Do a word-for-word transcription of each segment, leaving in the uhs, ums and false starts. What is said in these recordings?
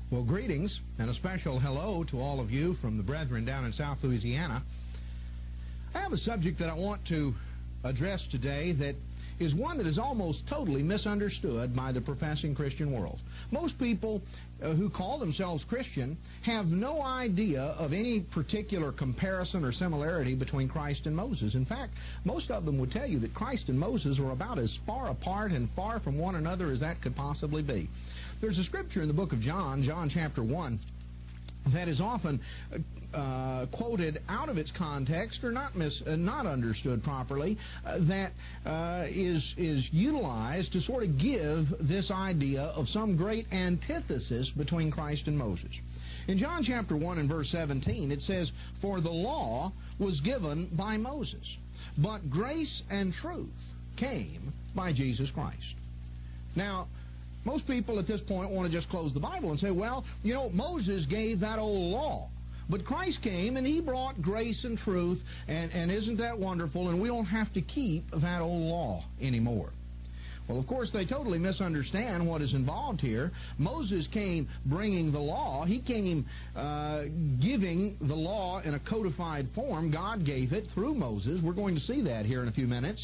Well, greetings and a special hello to all of you from the brethren down in South Louisiana. I have a subject that I want to address today that is one that is almost totally misunderstood by the professing Christian world. Most people uh, who call themselves Christian have no idea of any particular comparison or similarity between Christ and Moses. In fact, most of them would tell you that Christ and Moses were about as far apart and far from one another as that could possibly be. There's a scripture in the book of John, John chapter one, that is often uh, quoted out of its context or not mis, uh, not understood properly, uh, that uh, is is utilized to sort of give this idea of some great antithesis between Christ and Moses. In John chapter one and verse seventeen, it says, "For the law was given by Moses, but grace and truth came by Jesus Christ." Now, most people at this point want to just close the Bible and say, well, you know, Moses gave that old law, but Christ came and He brought grace and truth, and, and isn't that wonderful, and we don't have to keep that old law anymore. Well, of course, they totally misunderstand what is involved here. Moses came bringing the law. He came uh, giving the law in a codified form. God gave it through Moses. We're going to see that here in a few minutes.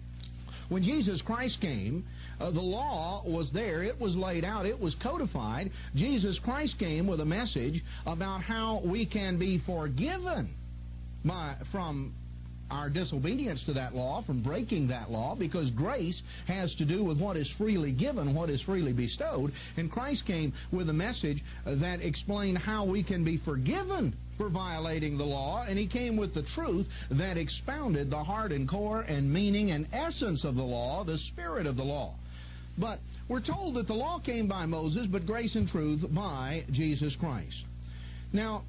When Jesus Christ came, uh, the law was there. It was laid out. It was codified. Jesus Christ came with a message about how we can be forgiven by, from our disobedience to that law, from breaking that law, because grace has to do with what is freely given, what is freely bestowed. And Christ came with a message that explained how we can be forgiven for violating the law, and He came with the truth that expounded the heart and core and meaning and essence of the law, the spirit of the law. But we're told that the law came by Moses, but grace and truth by Jesus Christ. Now,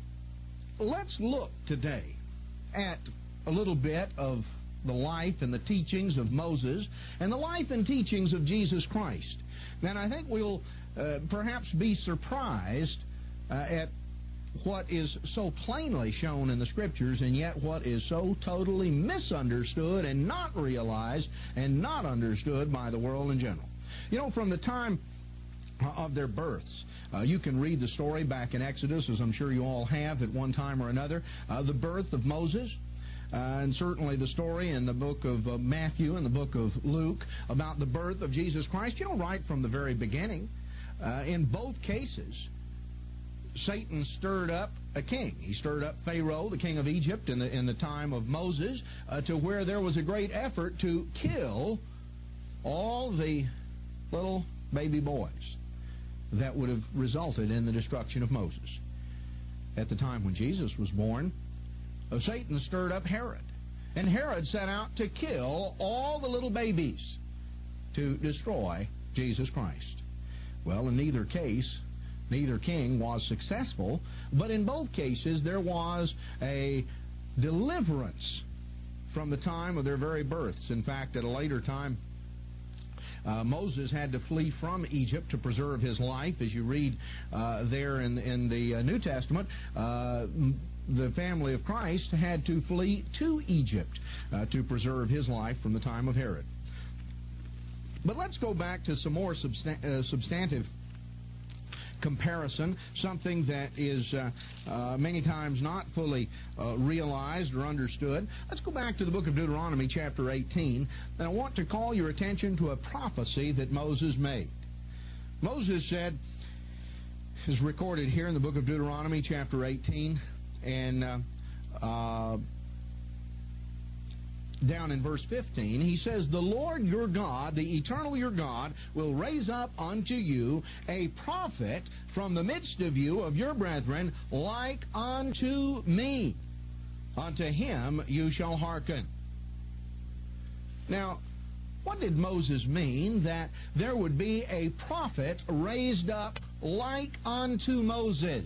let's look today at a little bit of the life and the teachings of Moses and the life and teachings of Jesus Christ. And I think we'll uh, perhaps be surprised uh, at what is so plainly shown in the Scriptures, and yet what is so totally misunderstood and not realized and not understood by the world in general. You know, from the time of their births, uh, you can read the story back in Exodus, as I'm sure you all have at one time or another, uh, the birth of Moses. Uh, and certainly the story in the book of uh, Matthew and the book of Luke about the birth of Jesus Christ. You know, right from the very beginning, uh, in both cases, Satan stirred up a king. He stirred up Pharaoh, the king of Egypt, in the, in the time of Moses, uh, to where there was a great effort to kill all the little baby boys that would have resulted in the destruction of Moses. At the time when Jesus was born, uh, Satan stirred up Herod, and Herod set out to kill all the little babies to destroy Jesus Christ. Well, in neither case, neither king was successful, but in both cases there was a deliverance from the time of their very births. In fact, at a later time, Uh, Moses had to flee from Egypt to preserve his life. As you read uh, there in, in the uh, New Testament, uh, the family of Christ had to flee to Egypt uh, to preserve his life from the time of Herod. But let's go back to some more substan- uh, substantive comparison, something that is uh, uh, many times not fully uh, realized or understood. Let's go back to the book of Deuteronomy chapter eighteen, and I want to call your attention to a prophecy that Moses made. Moses said, is recorded here in the book of Deuteronomy chapter eighteen, and uh, uh, down in verse fifteen, he says, "The Lord your God, the eternal your God, will raise up unto you a prophet from the midst of you of your brethren, like unto me. Unto him you shall hearken." Now, what did Moses mean that there would be a prophet raised up like unto Moses?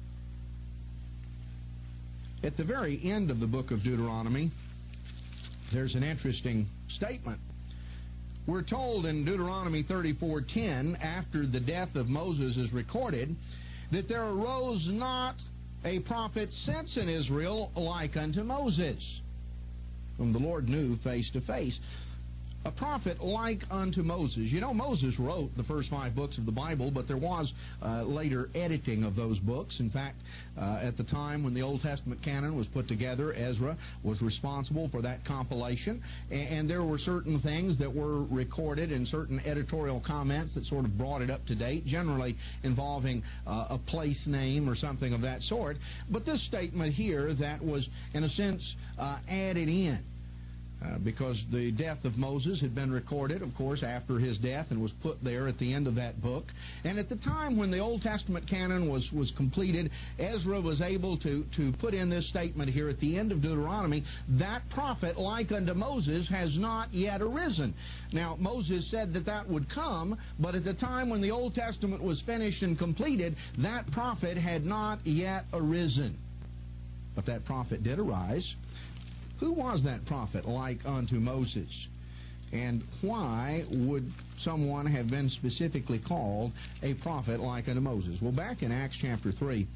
At the very end of the book of Deuteronomy, there's an interesting statement. We're told in Deuteronomy thirty-four ten, after the death of Moses is recorded, that there arose not a prophet since in Israel like unto Moses, whom the Lord knew face to face. A prophet like unto Moses. You know, Moses wrote the first five books of the Bible, but there was uh, later editing of those books. In fact, uh, at the time when the Old Testament canon was put together, Ezra was responsible for that compilation, and, and there were certain things that were recorded and certain editorial comments that sort of brought it up to date, generally involving uh, a place name or something of that sort. But this statement here that was, in a sense, uh, added in. Uh, because the death of Moses had been recorded, of course, after his death and was put there at the end of that book. And at the time when the Old Testament canon was, was completed, Ezra was able to, to put in this statement here at the end of Deuteronomy, that prophet like unto Moses has not yet arisen. Now, Moses said that that would come, but at the time when the Old Testament was finished and completed, that prophet had not yet arisen. But that prophet did arise. Who was that prophet like unto Moses? And why would someone have been specifically called a prophet like unto Moses? Well, back in Acts chapter three,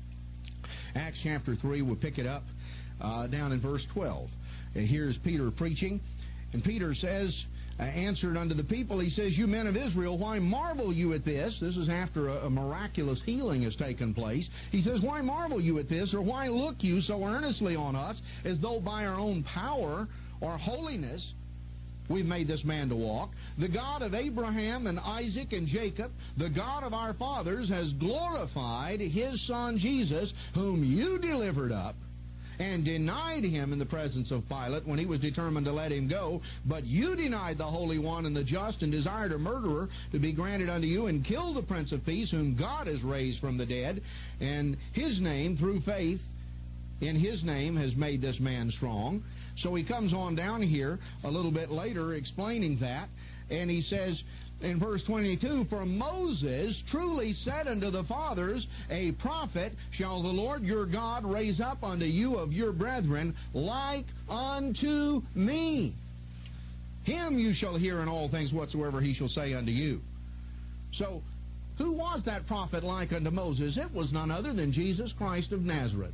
Acts chapter three, we'll pick it up uh, down in verse twelve. And here's Peter preaching, and Peter says, Uh, answered unto the people, he says, You men of Israel, why marvel you at this? This is after a, a miraculous healing has taken place. He says, Why marvel you at this, or why look you so earnestly on us, as though by our own power or holiness we've made this man to walk? The God of Abraham and Isaac and Jacob, the God of our fathers, has glorified His Son Jesus, whom you delivered up, and denied Him in the presence of Pilate when he was determined to let Him go. But you denied the Holy One and the just, and desired a murderer to be granted unto you, and killed the Prince of Peace, whom God has raised from the dead. And His name, through faith in His name, has made this man strong. So he comes on down here a little bit later explaining that, and he says in verse twenty-two, For Moses truly said unto the fathers, A prophet shall the Lord your God raise up unto you of your brethren, like unto me. Him you shall hear in all things whatsoever he shall say unto you. So, who was that prophet like unto Moses? It was none other than Jesus Christ of Nazareth.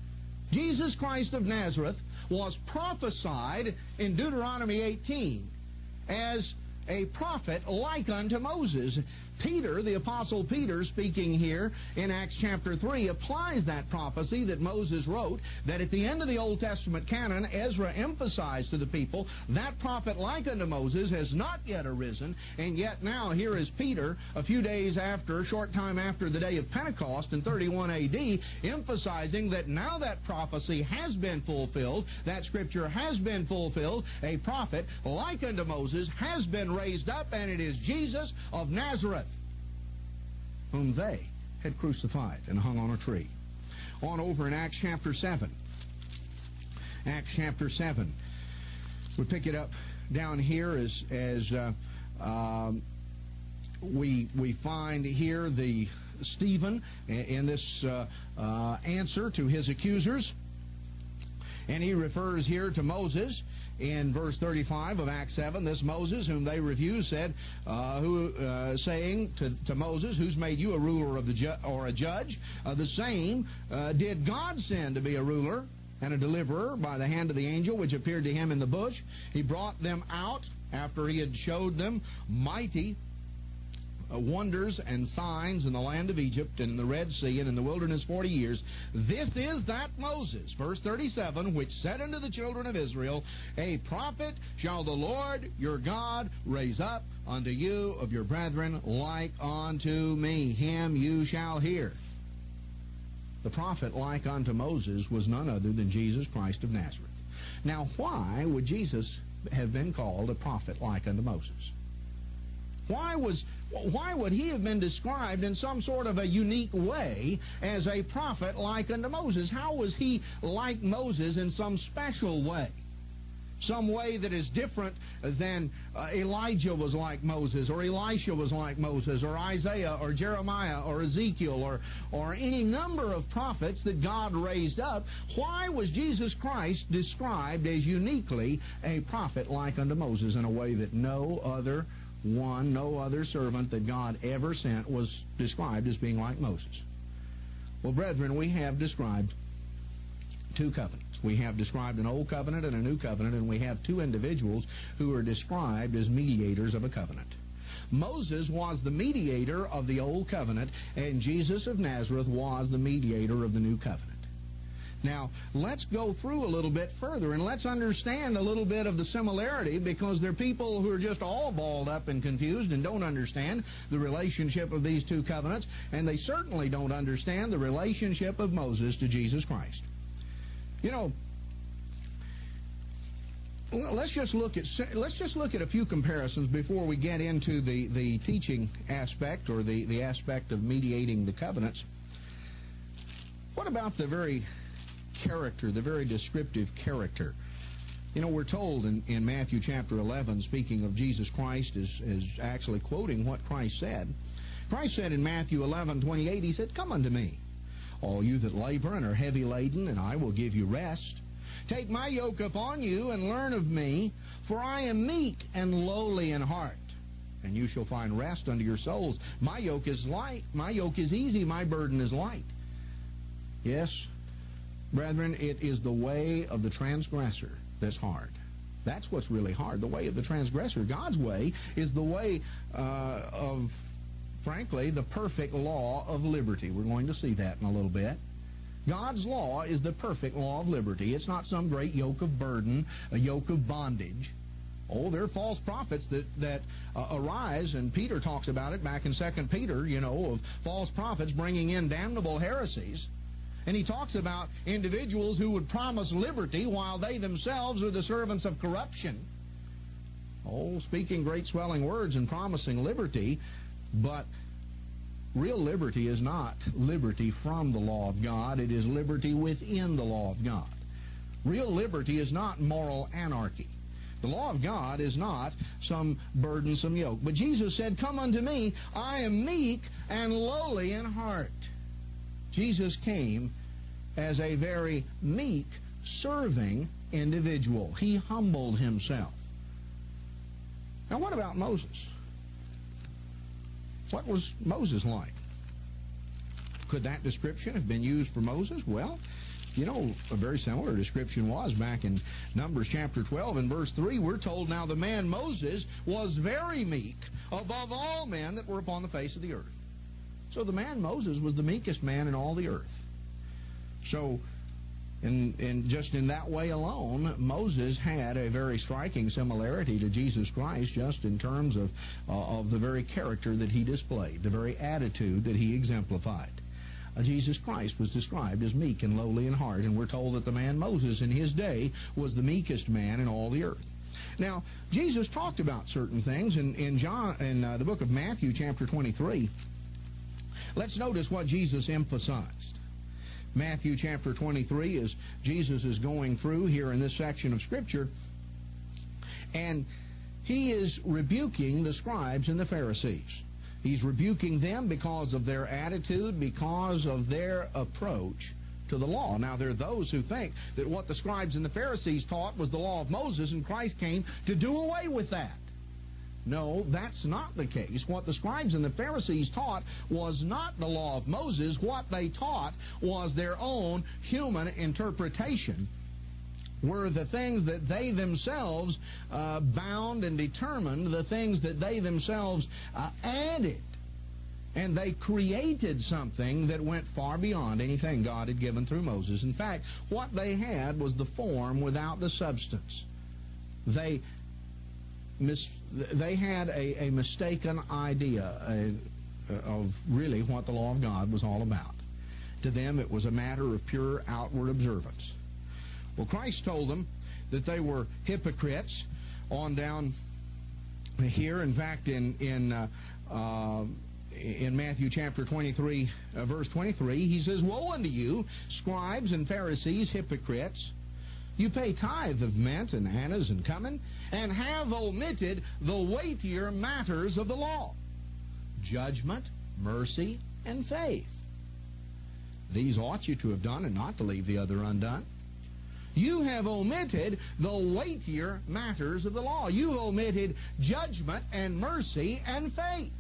Jesus Christ of Nazareth was prophesied in Deuteronomy eighteen as a prophet like unto Moses. Peter, the Apostle Peter, speaking here in Acts chapter three, applies that prophecy that Moses wrote, that at the end of the Old Testament canon, Ezra emphasized to the people, that prophet like unto Moses has not yet arisen, and yet now here is Peter, a few days after, a short time after the day of Pentecost in thirty-one A D, emphasizing that now that prophecy has been fulfilled, that Scripture has been fulfilled, a prophet like unto Moses has been raised up, and it is Jesus of Nazareth, whom they had crucified and hung on a tree. On over in Acts chapter seven. Acts chapter seven. We pick it up down here as as uh, um, we we find here the Stephen in this uh, uh, answer to his accusers, and he refers here to Moses. In verse thirty-five of Acts seven, this Moses, whom they refused, said, uh, who, uh, saying to, to Moses, Who's made you a ruler of the ju- or a judge? Uh, the same uh, did God send to be a ruler and a deliverer by the hand of the angel which appeared to him in the bush. He brought them out after he had showed them mighty Uh, wonders and signs in the land of Egypt and in the Red Sea and in the wilderness forty years. This is that Moses, verse thirty-seven, which said unto the children of Israel, A prophet shall the Lord your God raise up unto you of your brethren like unto me. Him you shall hear. The prophet like unto Moses was none other than Jesus Christ of Nazareth. Now, why would Jesus have been called a prophet like unto Moses? Why was why would he have been described in some sort of a unique way as a prophet like unto Moses? How was he like Moses in some special way? Some way that is different than uh, Elijah was like Moses, or Elisha was like Moses, or Isaiah, or Jeremiah, or Ezekiel, or, or any number of prophets that God raised up. Why was Jesus Christ described as uniquely a prophet like unto Moses in a way that no other one, no other servant that God ever sent was described as being like Moses? Well, brethren, we have described two covenants. We have described an old covenant and a new covenant, and we have two individuals who are described as mediators of a covenant. Moses was the mediator of the old covenant, and Jesus of Nazareth was the mediator of the new covenant. Now, let's go through a little bit further, and let's understand a little bit of the similarity, because there are people who are just all balled up and confused and don't understand the relationship of these two covenants, and they certainly don't understand the relationship of Moses to Jesus Christ. You know, let's just look at let's just look at a few comparisons before we get into the, the teaching aspect, or the, the aspect of mediating the covenants. What about the very character, the very descriptive character? You know, we're told in, in Matthew chapter eleven, speaking of Jesus Christ, is, is actually quoting what Christ said. Christ said in Matthew eleven twenty-eight, He said, "Come unto me, all you that labor and are heavy laden, and I will give you rest. Take my yoke upon you and learn of me, for I am meek and lowly in heart, and you shall find rest unto your souls. My yoke is light, my yoke is easy, my burden is light." Yes, brethren, it is the way of the transgressor that's hard. That's what's really hard, the way of the transgressor. God's way is the way uh, of, frankly, the perfect law of liberty. We're going to see that in a little bit. God's law is the perfect law of liberty. It's not some great yoke of burden, a yoke of bondage. Oh, there are false prophets that, that uh, arise, and Peter talks about it back in Second Peter, you know, of false prophets bringing in damnable heresies. And he talks about individuals who would promise liberty while they themselves are the servants of corruption. Oh, speaking great swelling words and promising liberty, but real liberty is not liberty from the law of God. It is liberty within the law of God. Real liberty is not moral anarchy. The law of God is not some burdensome yoke. But Jesus said, "Come unto me, I am meek and lowly in heart." Jesus came as a very meek, serving individual. He humbled himself. Now, what about Moses? What was Moses like? Could that description have been used for Moses? Well, you know, a very similar description was back in Numbers chapter twelve and verse three. We're told, "Now the man Moses was very meek above all men that were upon the face of the earth." So the man Moses was the meekest man in all the earth. So, in, in just in that way alone, Moses had a very striking similarity to Jesus Christ, just in terms of, uh, of the very character that he displayed, the very attitude that he exemplified. Uh, Jesus Christ was described as meek and lowly in heart, and we're told that the man Moses in his day was the meekest man in all the earth. Now, Jesus talked about certain things in, in, John, in uh, the book of Matthew, chapter twenty-three. Let's notice what Jesus emphasized. Matthew chapter twenty-three, as Jesus is going through here in this section of Scripture, and he is rebuking the scribes and the Pharisees. He's rebuking them because of their attitude, because of their approach to the law. Now, there are those who think that what the scribes and the Pharisees taught was the law of Moses, and Christ came to do away with that. No, that's not the case. What the scribes and the Pharisees taught was not the law of Moses. What they taught was their own human interpretation, were the things that they themselves uh, bound and determined, the things that they themselves uh, added. And they created something that went far beyond anything God had given through Moses. In fact, what they had was the form without the substance. They mis- they had a, a mistaken idea a, of really what the law of God was all about. To them, it was a matter of pure outward observance. Well, Christ told them that they were hypocrites on down here. In fact, in in uh, uh, in Matthew chapter twenty-three, uh, verse twenty-three, he says, "Woe unto you, scribes and Pharisees, hypocrites! You pay tithe of mint and anise and cumin, and have omitted the weightier matters of the law, judgment, mercy, and faith. These ought you to have done, and not to leave the other undone. You have omitted the weightier matters of the law. You have omitted judgment and mercy and faith."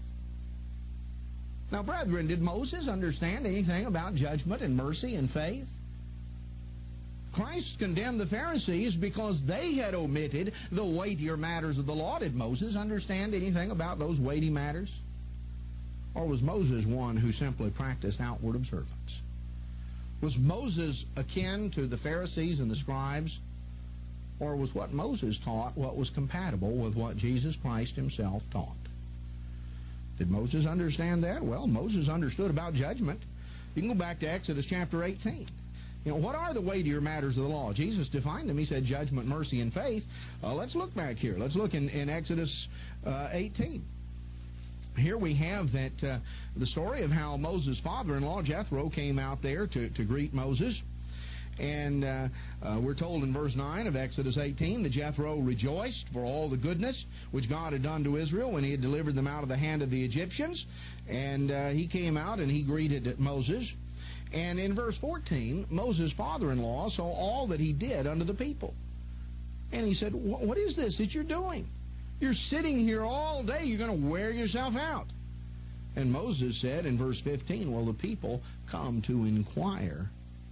Now, brethren, did Moses understand anything about judgment and mercy and faith? Christ condemned the Pharisees because they had omitted the weightier matters of the law. Did Moses understand anything about those weighty matters? Or was Moses one who simply practiced outward observance? Was Moses akin to the Pharisees and the scribes? Or was what Moses taught what was compatible with what Jesus Christ himself taught? Did Moses understand that? Well, Moses understood about judgment. You can go back to Exodus chapter eighteen. You know, what are the weightier matters of the law? Jesus defined them. He said judgment, mercy, and faith. Uh, let's look back here. Let's look in, in Exodus uh, eighteen. Here we have that uh, the story of how Moses' father-in-law, Jethro, came out there to, to greet Moses. And uh, uh, we're told in verse nine of Exodus eighteen that Jethro rejoiced for all the goodness which God had done to Israel when he had delivered them out of the hand of the Egyptians. And uh, he came out and he greeted Moses. And in verse fourteen, Moses' father-in-law saw all that he did unto the people. And he said, what is this that you're doing? You're sitting here all day. You're going to wear yourself out. And Moses said in verse fifteen, well, the people come to inquire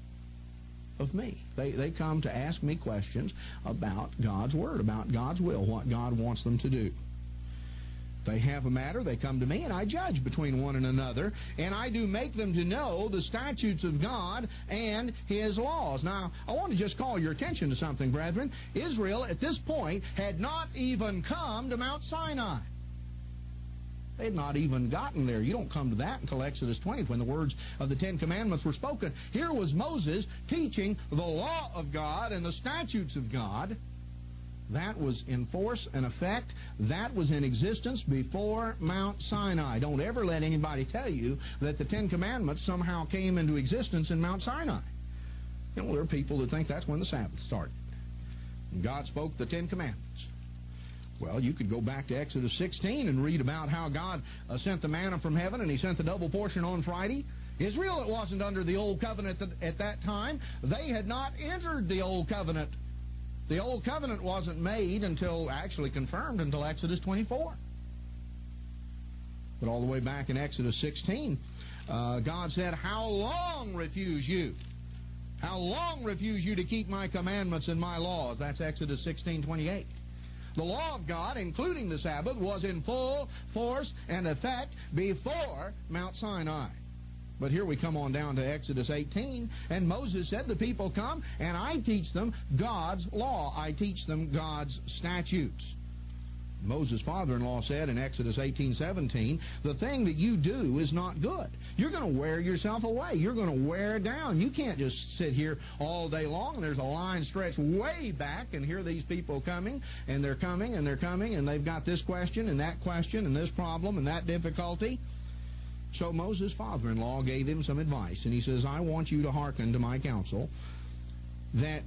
of me. They, they come to ask me questions about God's Word, about God's will, what God wants them to do. They have a matter, they come to me, and I judge between one and another, and I do make them to know the statutes of God and His laws. Now, I want to just call your attention to something, brethren. Israel, at this point, had not even come to Mount Sinai. They had not even gotten there. You don't come to that until Exodus twenty, when the words of the Ten Commandments were spoken. Here was Moses teaching the law of God and the statutes of God. That was in force and effect. That was in existence before Mount Sinai. Don't ever let anybody tell you that the Ten Commandments somehow came into existence in Mount Sinai. You know, there are people that think that's when the Sabbath started. And God spoke the Ten Commandments. Well, you could go back to Exodus sixteen and read about how God uh, sent the manna from heaven, and He sent the double portion on Friday. Israel, it wasn't under the Old Covenant at that time. They had not entered the Old Covenant. The Old Covenant wasn't made until, actually confirmed, until Exodus twenty-four. But all the way back in Exodus sixteen, uh, God said, how long refuse you? How long refuse you to keep my commandments and my laws? That's Exodus sixteen twenty-eight. The law of God, including the Sabbath, was in full force and effect before Mount Sinai. But here we come on down to Exodus eighteen, and Moses said, the people come, and I teach them God's law. I teach them God's statutes. Moses' father-in-law said in Exodus eighteen seventeen, the thing that you do is not good. You're going to wear yourself away. You're going to wear down. You can't just sit here all day long, and there's a line stretched way back, and here are these people coming, and they're coming, and they're coming, and they've got this question, and that question, and this problem, and that difficulty. So Moses' father-in-law gave him some advice, and he says, I want you to hearken to my counsel, that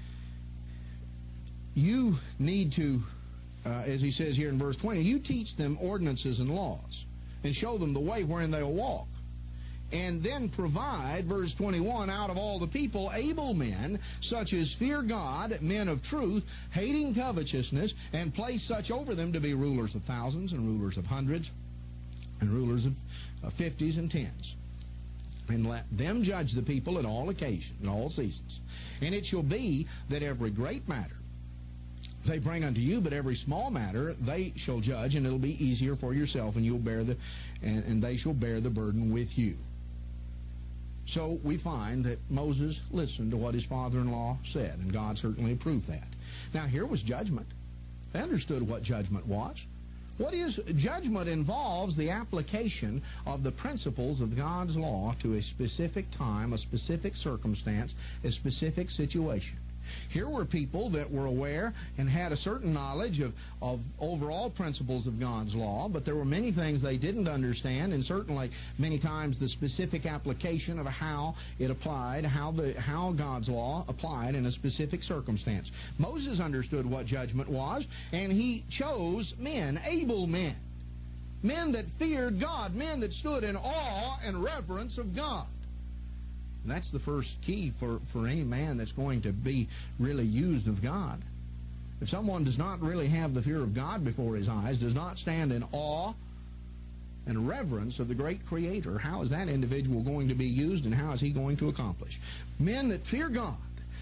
you need to, uh, as he says here in verse twenty, you teach them ordinances and laws, and show them the way wherein they'll walk. And then provide, verse twenty-one, out of all the people able men, such as fear God, men of truth, hating covetousness, and place such over them to be rulers of thousands, and rulers of hundreds, and rulers of uh, fifties and tens. And let them judge the people at all occasions, in all seasons. And it shall be that every great matter they bring unto you, but every small matter they shall judge, and it'll be easier for yourself, and you'll bear the, and, and they shall bear the burden with you. So we find that Moses listened to what his father-in-law said, and God certainly approved that. Now here was judgment. They understood what judgment was. What is judgment? Involves the application of the principles of God's law to a specific time, a specific circumstance, a specific situation. Here were people that were aware and had a certain knowledge of, of overall principles of God's law, but there were many things they didn't understand, and certainly many times the specific application of how it applied, how the how God's law applied in a specific circumstance. Moses understood what judgment was, and he chose men, able men, men that feared God, men that stood in awe and reverence of God. And that's the first key for, for any man that's going to be really used of God. If someone does not really have the fear of God before his eyes, does not stand in awe and reverence of the great Creator, how is that individual going to be used, and how is he going to accomplish? Men that fear God,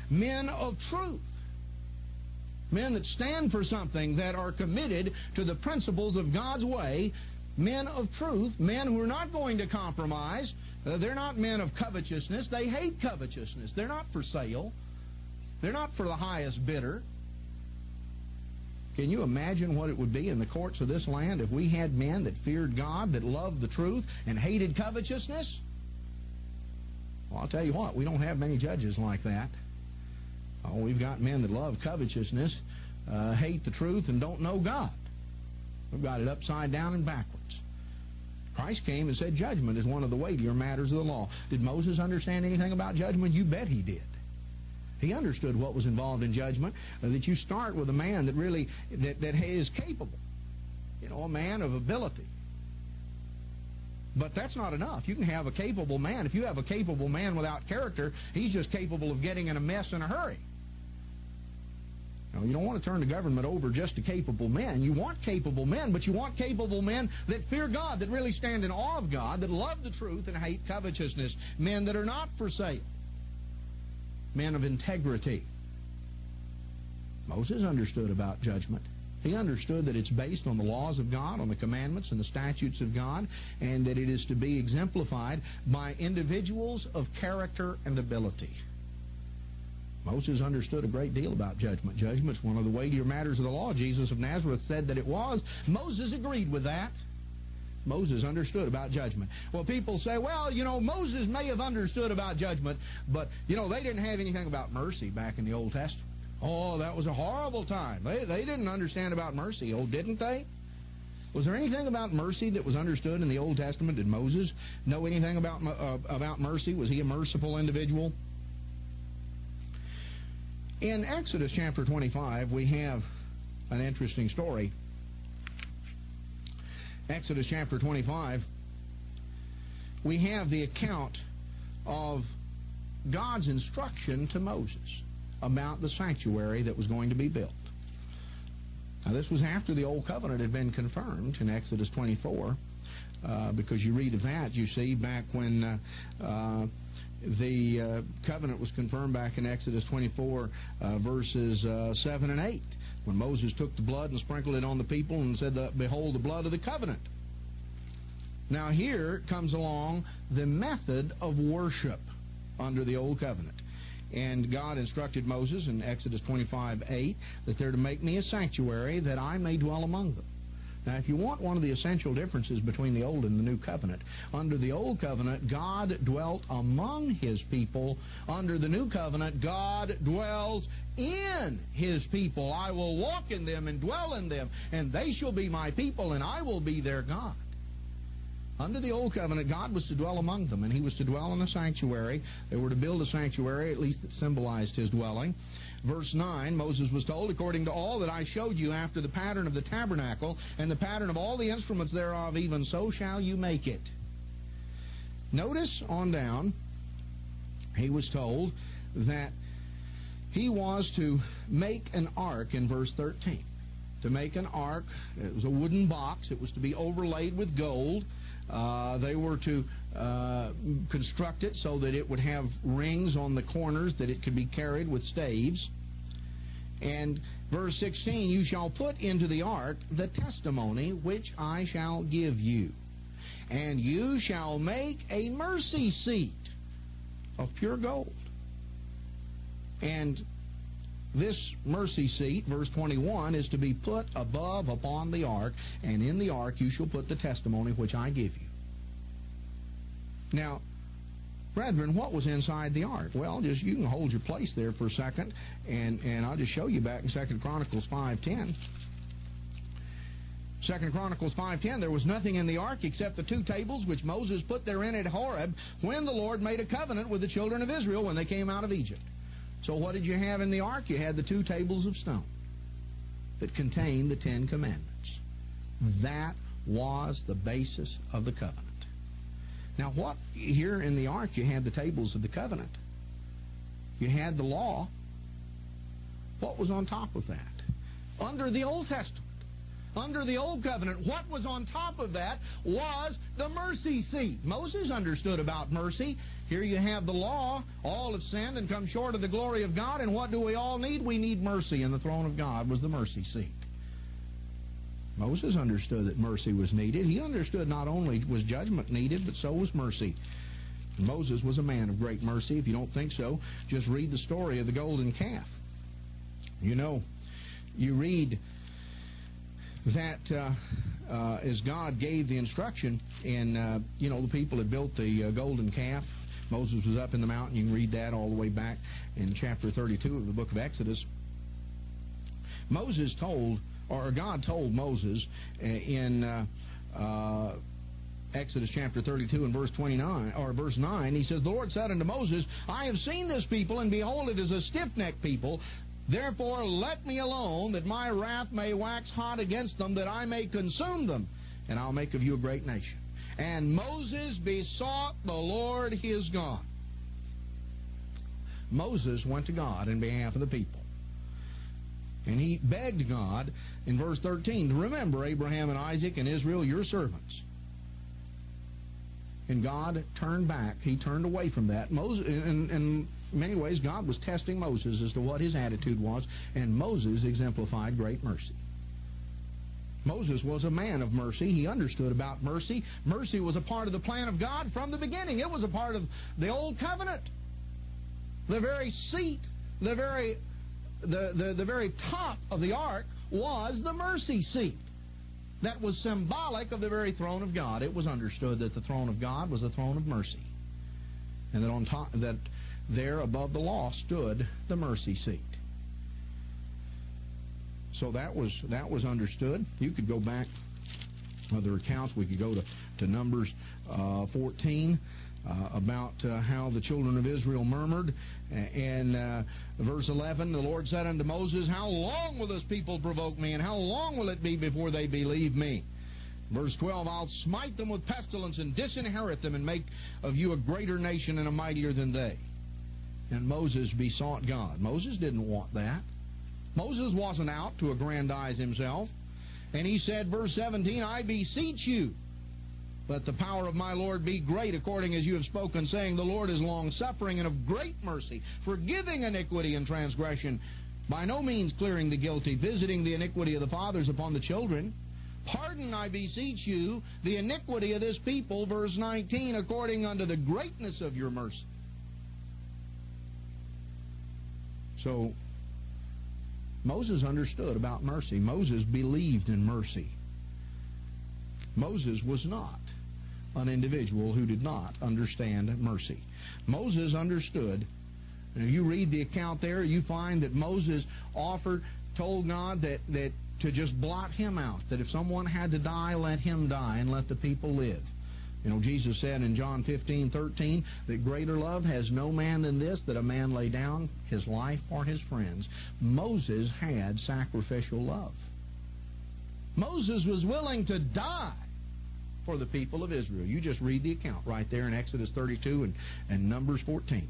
men of truth. Men that stand for something, that are committed to the principles of God's way. Men of truth, men who are not going to compromise. Uh, they're not men of covetousness. They hate covetousness. They're not for sale. They're not for the highest bidder. Can you imagine what it would be in the courts of this land if we had men that feared God, that loved the truth, and hated covetousness? Well, I'll tell you what, we don't have many judges like that. Oh, we've got men that love covetousness, uh, hate the truth, and don't know God. We've got it upside down and backwards. Christ came and said judgment is one of the weightier matters of the law. Did Moses understand anything about judgment? You bet he did. He understood what was involved in judgment, uh, that you start with a man that really that, that is capable, you know, a man of ability. But that's not enough. You can have a capable man. If you have a capable man without character, he's just capable of getting in a mess in a hurry. You don't want to turn the government over just to capable men. You want capable men, but you want capable men that fear God, that really stand in awe of God, that love the truth and hate covetousness. Men that are not for sale. Men of integrity. Moses understood about judgment. He understood that it's based on the laws of God, on the commandments and the statutes of God, and that it is to be exemplified by individuals of character and ability. Moses understood a great deal about judgment. Judgment's one of the weightier matters of the law. Jesus of Nazareth said that it was. Moses agreed with that. Moses understood about judgment. Well, people say, well, you know, Moses may have understood about judgment, but, you know, they didn't have anything about mercy back in the Old Testament. Oh, that was a horrible time. They, they didn't understand about mercy. Oh, didn't they? Was there anything about mercy that was understood in the Old Testament? Did Moses know anything about, uh, about mercy? Was he a merciful individual? In Exodus chapter twenty-five, we have an interesting story. Exodus chapter twenty-five, we have the account of God's instruction to Moses about the sanctuary that was going to be built. Now, this was after the Old Covenant had been confirmed in Exodus twenty-four, uh, because you read of that, you see, back when uh, uh, the uh, covenant was confirmed back in Exodus twenty-four, uh, verses uh, seven and eight, when Moses took the blood and sprinkled it on the people and said, behold, the blood of the covenant. Now, here comes along the method of worship under the Old Covenant. And God instructed Moses in Exodus twenty-five eight that they're to make me a sanctuary that I may dwell among them. Now, if you want one of the essential differences between the Old and the New Covenant, under the Old Covenant, God dwelt among His people. Under the New Covenant, God dwells in His people. I will walk in them and dwell in them, and they shall be my people, and I will be their God. Under the Old Covenant, God was to dwell among them, and He was to dwell in a sanctuary. They were to build a sanctuary, at least that symbolized His dwelling. Verse nine, Moses was told, according to all that I showed you after the pattern of the tabernacle, and the pattern of all the instruments thereof, even so shall you make it. Notice on down, he was told that he was to make an ark in verse thirteen. To make an ark, it was a wooden box. It was to be overlaid with gold. Uh, they were to uh, construct it so that it would have rings on the corners, that it could be carried with staves. And verse sixteen, you shall put into the ark the testimony which I shall give you. And you shall make a mercy seat of pure gold. And this mercy seat, verse twenty-one, is to be put above upon the ark, and in the ark you shall put the testimony which I give you. Now, brethren, what was inside the ark? Well, just you can hold your place there for a second, and, and I'll just show you back in Second Chronicles five ten. Second Chronicles five ten, there was nothing in the ark except the two tables which Moses put therein at Horeb when the Lord made a covenant with the children of Israel when they came out of Egypt. So what did you have in the ark? You had the two tables of stone that contained the Ten Commandments. That was the basis of the covenant. Now, what here in the ark, you had the tables of the covenant. You had the law. What was on top of that? Under the Old Testament, under the Old Covenant. What was on top of that was the mercy seat. Moses understood about mercy. Here you have the law. All have sinned and come short of the glory of God. And what do we all need? We need mercy. And the throne of God was the mercy seat. Moses understood that mercy was needed. He understood not only was judgment needed, but so was mercy. Moses was a man of great mercy. If you don't think so, just read the story of the golden calf. You know, you read that uh, uh, as God gave the instruction, and, uh, you know, the people had built the uh, golden calf. Moses was up in the mountain. You can read that all the way back in chapter thirty-two of the book of Exodus. Moses told, or God told Moses in uh, uh, Exodus chapter thirty-two and verse twenty-nine, or verse nine, he says, "The Lord said unto Moses, I have seen this people, and behold, it is a stiff-necked people. Therefore let me alone, that my wrath may wax hot against them, that I may consume them, and I'll make of you a great nation." And Moses besought the Lord his God. Moses went to God in behalf of the people. And he begged God in verse thirteen to remember Abraham and Isaac and Israel, your servants. And God turned back. He turned away from that. Moses, in, in many ways, God was testing Moses as to what his attitude was, and Moses exemplified great mercy. Moses was a man of mercy. He understood about mercy. Mercy was a part of the plan of God from the beginning. It was a part of the Old Covenant. The very seat, the very the, the, the very top of the ark was the mercy seat. That was symbolic of the very throne of God. It was understood that the throne of God was the throne of mercy, and that on top, that there above the law stood the mercy seat. So that was that was understood. You could go back other accounts. We could go to to Numbers uh, fourteen uh, about uh, how the children of Israel murmured. And uh, verse eleven, the Lord said unto Moses, "How long will this people provoke me, and how long will it be before they believe me?" Verse twelve, "I'll smite them with pestilence and disinherit them, and make of you a greater nation and a mightier than they." And Moses besought God. Moses didn't want that. Moses wasn't out to aggrandize himself. And he said, verse seventeen, "I beseech you, let the power of my Lord be great, according as you have spoken, saying, The Lord is long-suffering and of great mercy, forgiving iniquity and transgression, by no means clearing the guilty, visiting the iniquity of the fathers upon the children. Pardon, I beseech you, the iniquity of this people," verse nineteen, "according unto the greatness of your mercy." So, Moses understood about mercy. Moses believed in mercy. Moses was not an individual who did not understand mercy. Moses understood. And if you read the account there, you find that Moses offered, told God that, that to just blot him out, that if someone had to die, let him die and let the people live. You know, Jesus said in John fifteen thirteen that greater love has no man than this, that a man lay down his life for his friends. Moses had sacrificial love. Moses was willing to die for the people of Israel. You just read the account right there in Exodus thirty-two and, and Numbers fourteen.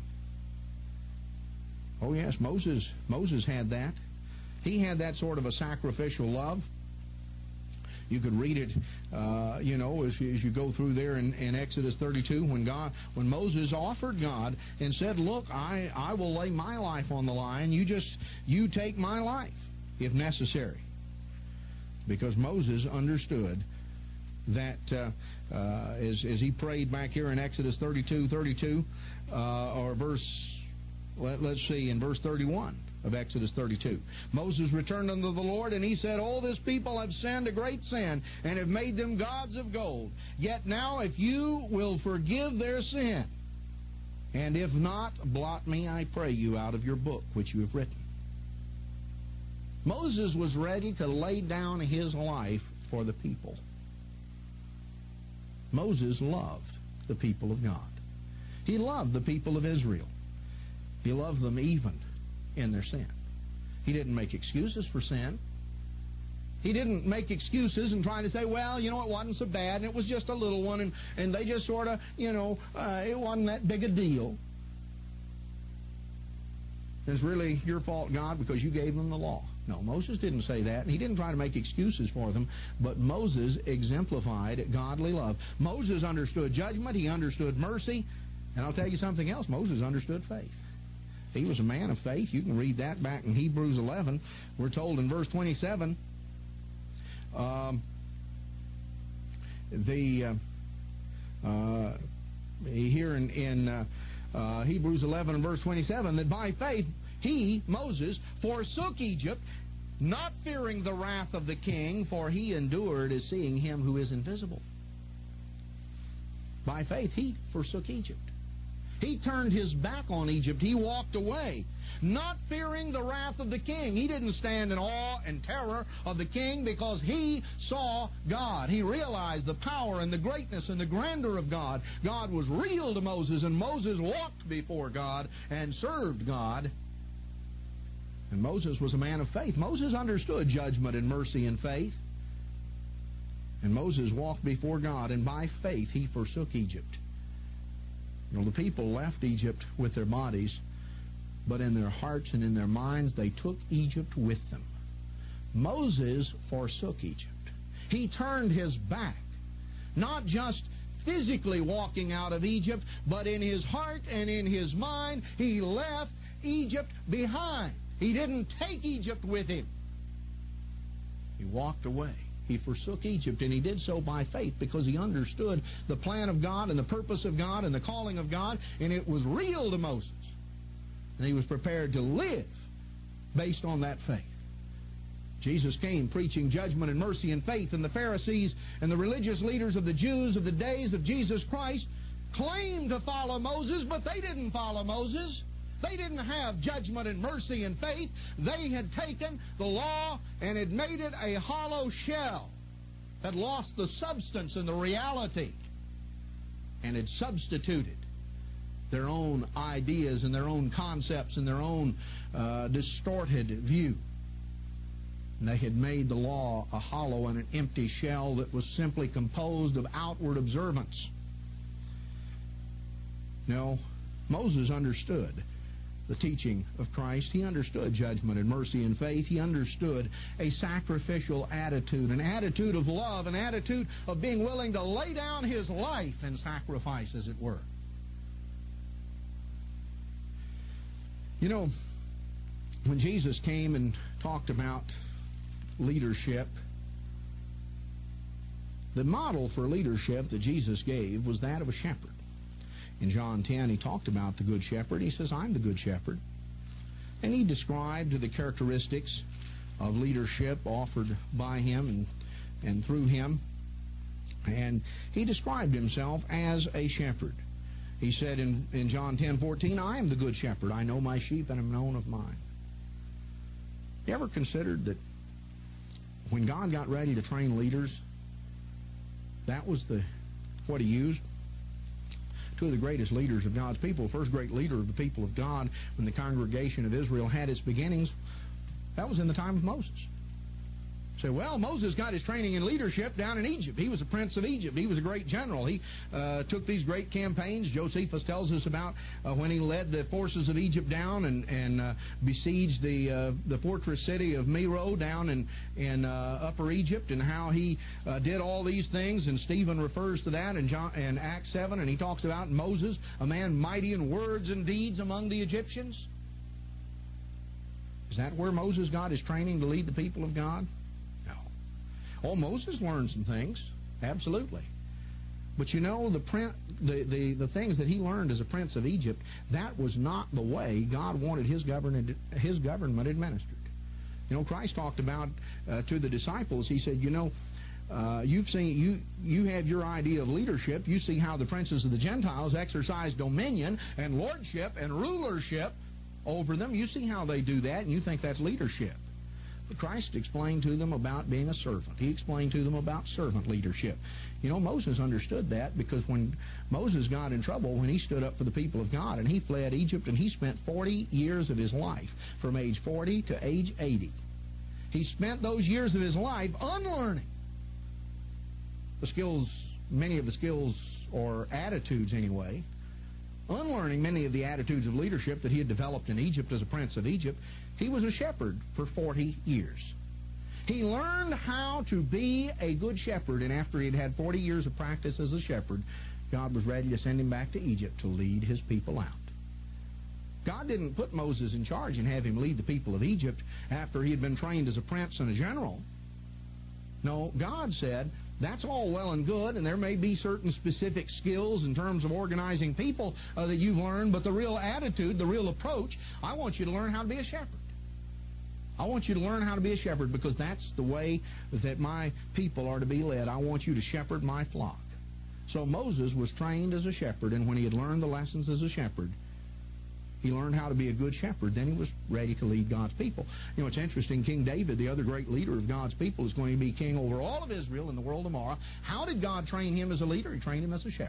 Oh yes, Moses, Moses had that. He had that sort of a sacrificial love. You could read it, uh, you know, as you, as you go through there in, in Exodus thirty-two, when God, when Moses offered God and said, "Look, I, I will lay my life on the line. You just, you take my life if necessary," because Moses understood that uh, uh, as as he prayed back here in Exodus thirty-two thirty-two, uh, or verse, let, let's see, in verse thirty-one. Of Exodus thirty-two. "Moses returned unto the Lord, and he said, Oh, this people have sinned a great sin, and have made them gods of gold. Yet now, if you will forgive their sin, and if not, blot me, I pray you, out of your book which you have written." Moses was ready to lay down his life for the people. Moses loved the people of God. He loved the people of Israel. He loved them even in their sin. He didn't make excuses for sin. He didn't make excuses and try to say, well, you know, it wasn't so bad, and it was just a little one, and, and they just sort of, you know, uh, it wasn't that big a deal. It's really your fault, God, because you gave them the law. No, Moses didn't say that, and he didn't try to make excuses for them, but Moses exemplified godly love. Moses understood judgment, he understood mercy, and I'll tell you something else, Moses understood faith. He was a man of faith. You can read that back in Hebrews eleven. We're told in verse twenty-seven, um, the uh, uh, here in, in uh, uh, Hebrews eleven and verse twenty-seven, that by faith he, Moses, forsook Egypt, not fearing the wrath of the king, for he endured as seeing him who is invisible. By faith he forsook Egypt. He turned his back on Egypt. He walked away, not fearing the wrath of the king. He didn't stand in awe and terror of the king because he saw God. He realized the power and the greatness and the grandeur of God. God was real to Moses, and Moses walked before God and served God. And Moses was a man of faith. Moses understood judgment and mercy and faith. And Moses walked before God, and by faith he forsook Egypt. You know, the people left Egypt with their bodies, but in their hearts and in their minds they took Egypt with them. Moses forsook Egypt. He turned his back, not just physically walking out of Egypt, but in his heart and in his mind he left Egypt behind. He didn't take Egypt with him. He walked away. He forsook Egypt, and he did so by faith because he understood the plan of God and the purpose of God and the calling of God, and it was real to Moses. And he was prepared to live based on that faith. Jesus came preaching judgment and mercy and faith, and the Pharisees and the religious leaders of the Jews of the days of Jesus Christ claimed to follow Moses, but they didn't follow Moses. They didn't have judgment and mercy and faith. They had taken the law and had made it a hollow shell, had lost the substance and the reality, and had substituted their own ideas and their own concepts and their own uh, distorted view. And they had made the law a hollow and an empty shell that was simply composed of outward observance. No, Moses understood the teaching of Christ. He understood judgment and mercy and faith. He understood a sacrificial attitude, an attitude of love, an attitude of being willing to lay down his life in sacrifice, as it were. You know, when Jesus came and talked about leadership, the model for leadership that Jesus gave was that of a shepherd. In John ten, he talked about the Good Shepherd. He says, I'm the Good Shepherd. And he described the characteristics of leadership offered by him and, and through him. And he described himself as a shepherd. He said in, in John ten fourteen, I am the Good Shepherd. I know my sheep and am known of mine. You ever considered that when God got ready to train leaders, that was the what he used? Two of the greatest leaders of God's people, first great leader of the people of God when the congregation of Israel had its beginnings, that was in the time of Moses. Say, well, Moses got his training in leadership down in Egypt. He was a prince of Egypt. He was a great general. He uh, took these great campaigns. Josephus tells us about uh, when he led the forces of Egypt down and, and uh, besieged the uh, the fortress city of Meroe down in, in uh, Upper Egypt, and how he uh, did all these things. And Stephen refers to that in, John, in Acts seven, and he talks about Moses, a man mighty in words and deeds among the Egyptians. Is that where Moses got his training to lead the people of God? Oh, Moses learned some things, absolutely. But you know, the, the, the, the things that he learned as a prince of Egypt, that was not the way God wanted his government, his government administered. You know, Christ talked about uh, to the disciples, he said, you know, uh, you've seen, you, you have your idea of leadership. You see how the princes of the Gentiles exercise dominion and lordship and rulership over them. You see how they do that, and you think that's leadership. But Christ explained to them about being a servant. He explained to them about servant leadership. You know, Moses understood that because when Moses got in trouble, when he stood up for the people of God, and he fled Egypt, and he spent forty years of his life, from age forty to age eighty. He spent those years of his life unlearning the skills, many of the skills or attitudes anyway, unlearning many of the attitudes of leadership that he had developed in Egypt as a prince of Egypt, he was a shepherd for forty years. He learned how to be a good shepherd, and after he had had forty years of practice as a shepherd, God was ready to send him back to Egypt to lead his people out. God didn't put Moses in charge and have him lead the people of Egypt after he had been trained as a prince and a general. No, God said, that's all well and good, and there may be certain specific skills in terms of organizing people uh, that you've learned, but the real attitude, the real approach, I want you to learn how to be a shepherd. I want you to learn how to be a shepherd, because that's the way that my people are to be led. I want you to shepherd my flock. So Moses was trained as a shepherd, and when he had learned the lessons as a shepherd, he learned how to be a good shepherd. Then he was ready to lead God's people. You know, it's interesting, King David, the other great leader of God's people, is going to be king over all of Israel in the world tomorrow. How did God train him as a leader? He trained him as a shepherd.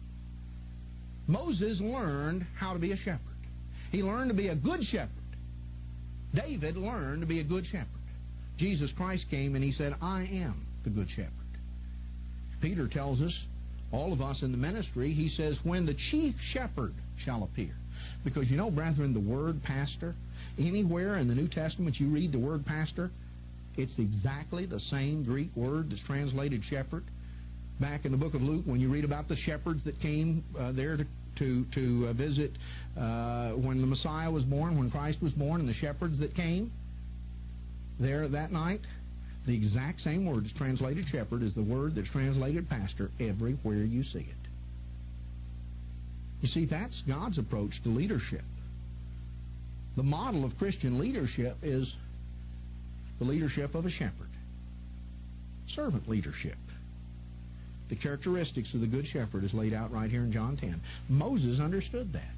Moses learned how to be a shepherd. He learned to be a good shepherd. David learned to be a good shepherd. Jesus Christ came and he said, I am the good shepherd. Peter tells us, all of us in the ministry, he says, when the chief shepherd shall appear. Because you know, brethren, the word pastor, anywhere in the New Testament you read the word pastor, it's exactly the same Greek word that's translated shepherd. Back in the book of Luke, when you read about the shepherds that came uh, there to to, to uh, visit uh, when the Messiah was born, when Christ was born, and the shepherds that came there that night, the exact same word that's translated shepherd is the word that's translated pastor everywhere you see it. You see, that's God's approach to leadership. The model of Christian leadership is the leadership of a shepherd. Servant leadership. The characteristics of the good shepherd is laid out right here in John ten. Moses understood that.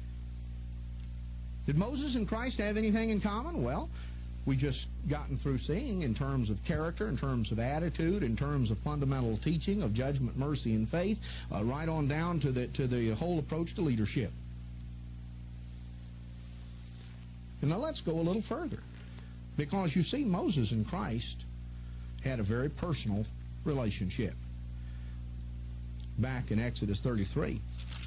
Did Moses and Christ have anything in common? Well, we just gotten through seeing in terms of character, in terms of attitude, in terms of fundamental teaching of judgment, mercy, and faith, uh, right on down to the to the whole approach to leadership. And now let's go a little further, because you see, Moses and Christ had a very personal relationship. Back in Exodus thirty-three.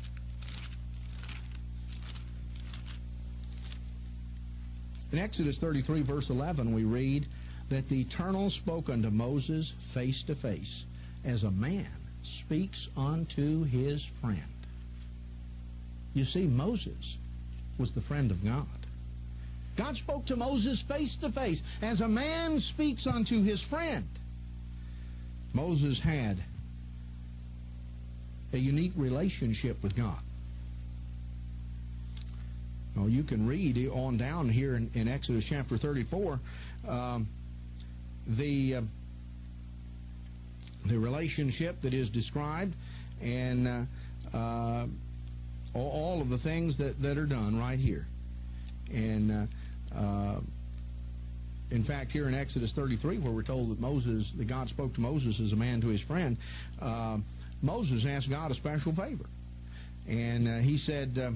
In Exodus thirty-three, verse eleven, we read that the Eternal spoke unto Moses face to face, as a man speaks unto his friend. You see, Moses was the friend of God. God spoke to Moses face to face, as a man speaks unto his friend. Moses had a unique relationship with God. Well, you can read on down here in, in Exodus chapter thirty-four, um, the uh, the relationship that is described, and uh, uh, all of the things that, that are done right here. And uh, uh, in fact, here in Exodus thirty-three, where we're told that Moses, that God spoke to Moses as a man to his friend, uh, Moses asked God a special favor. And uh, he said uh,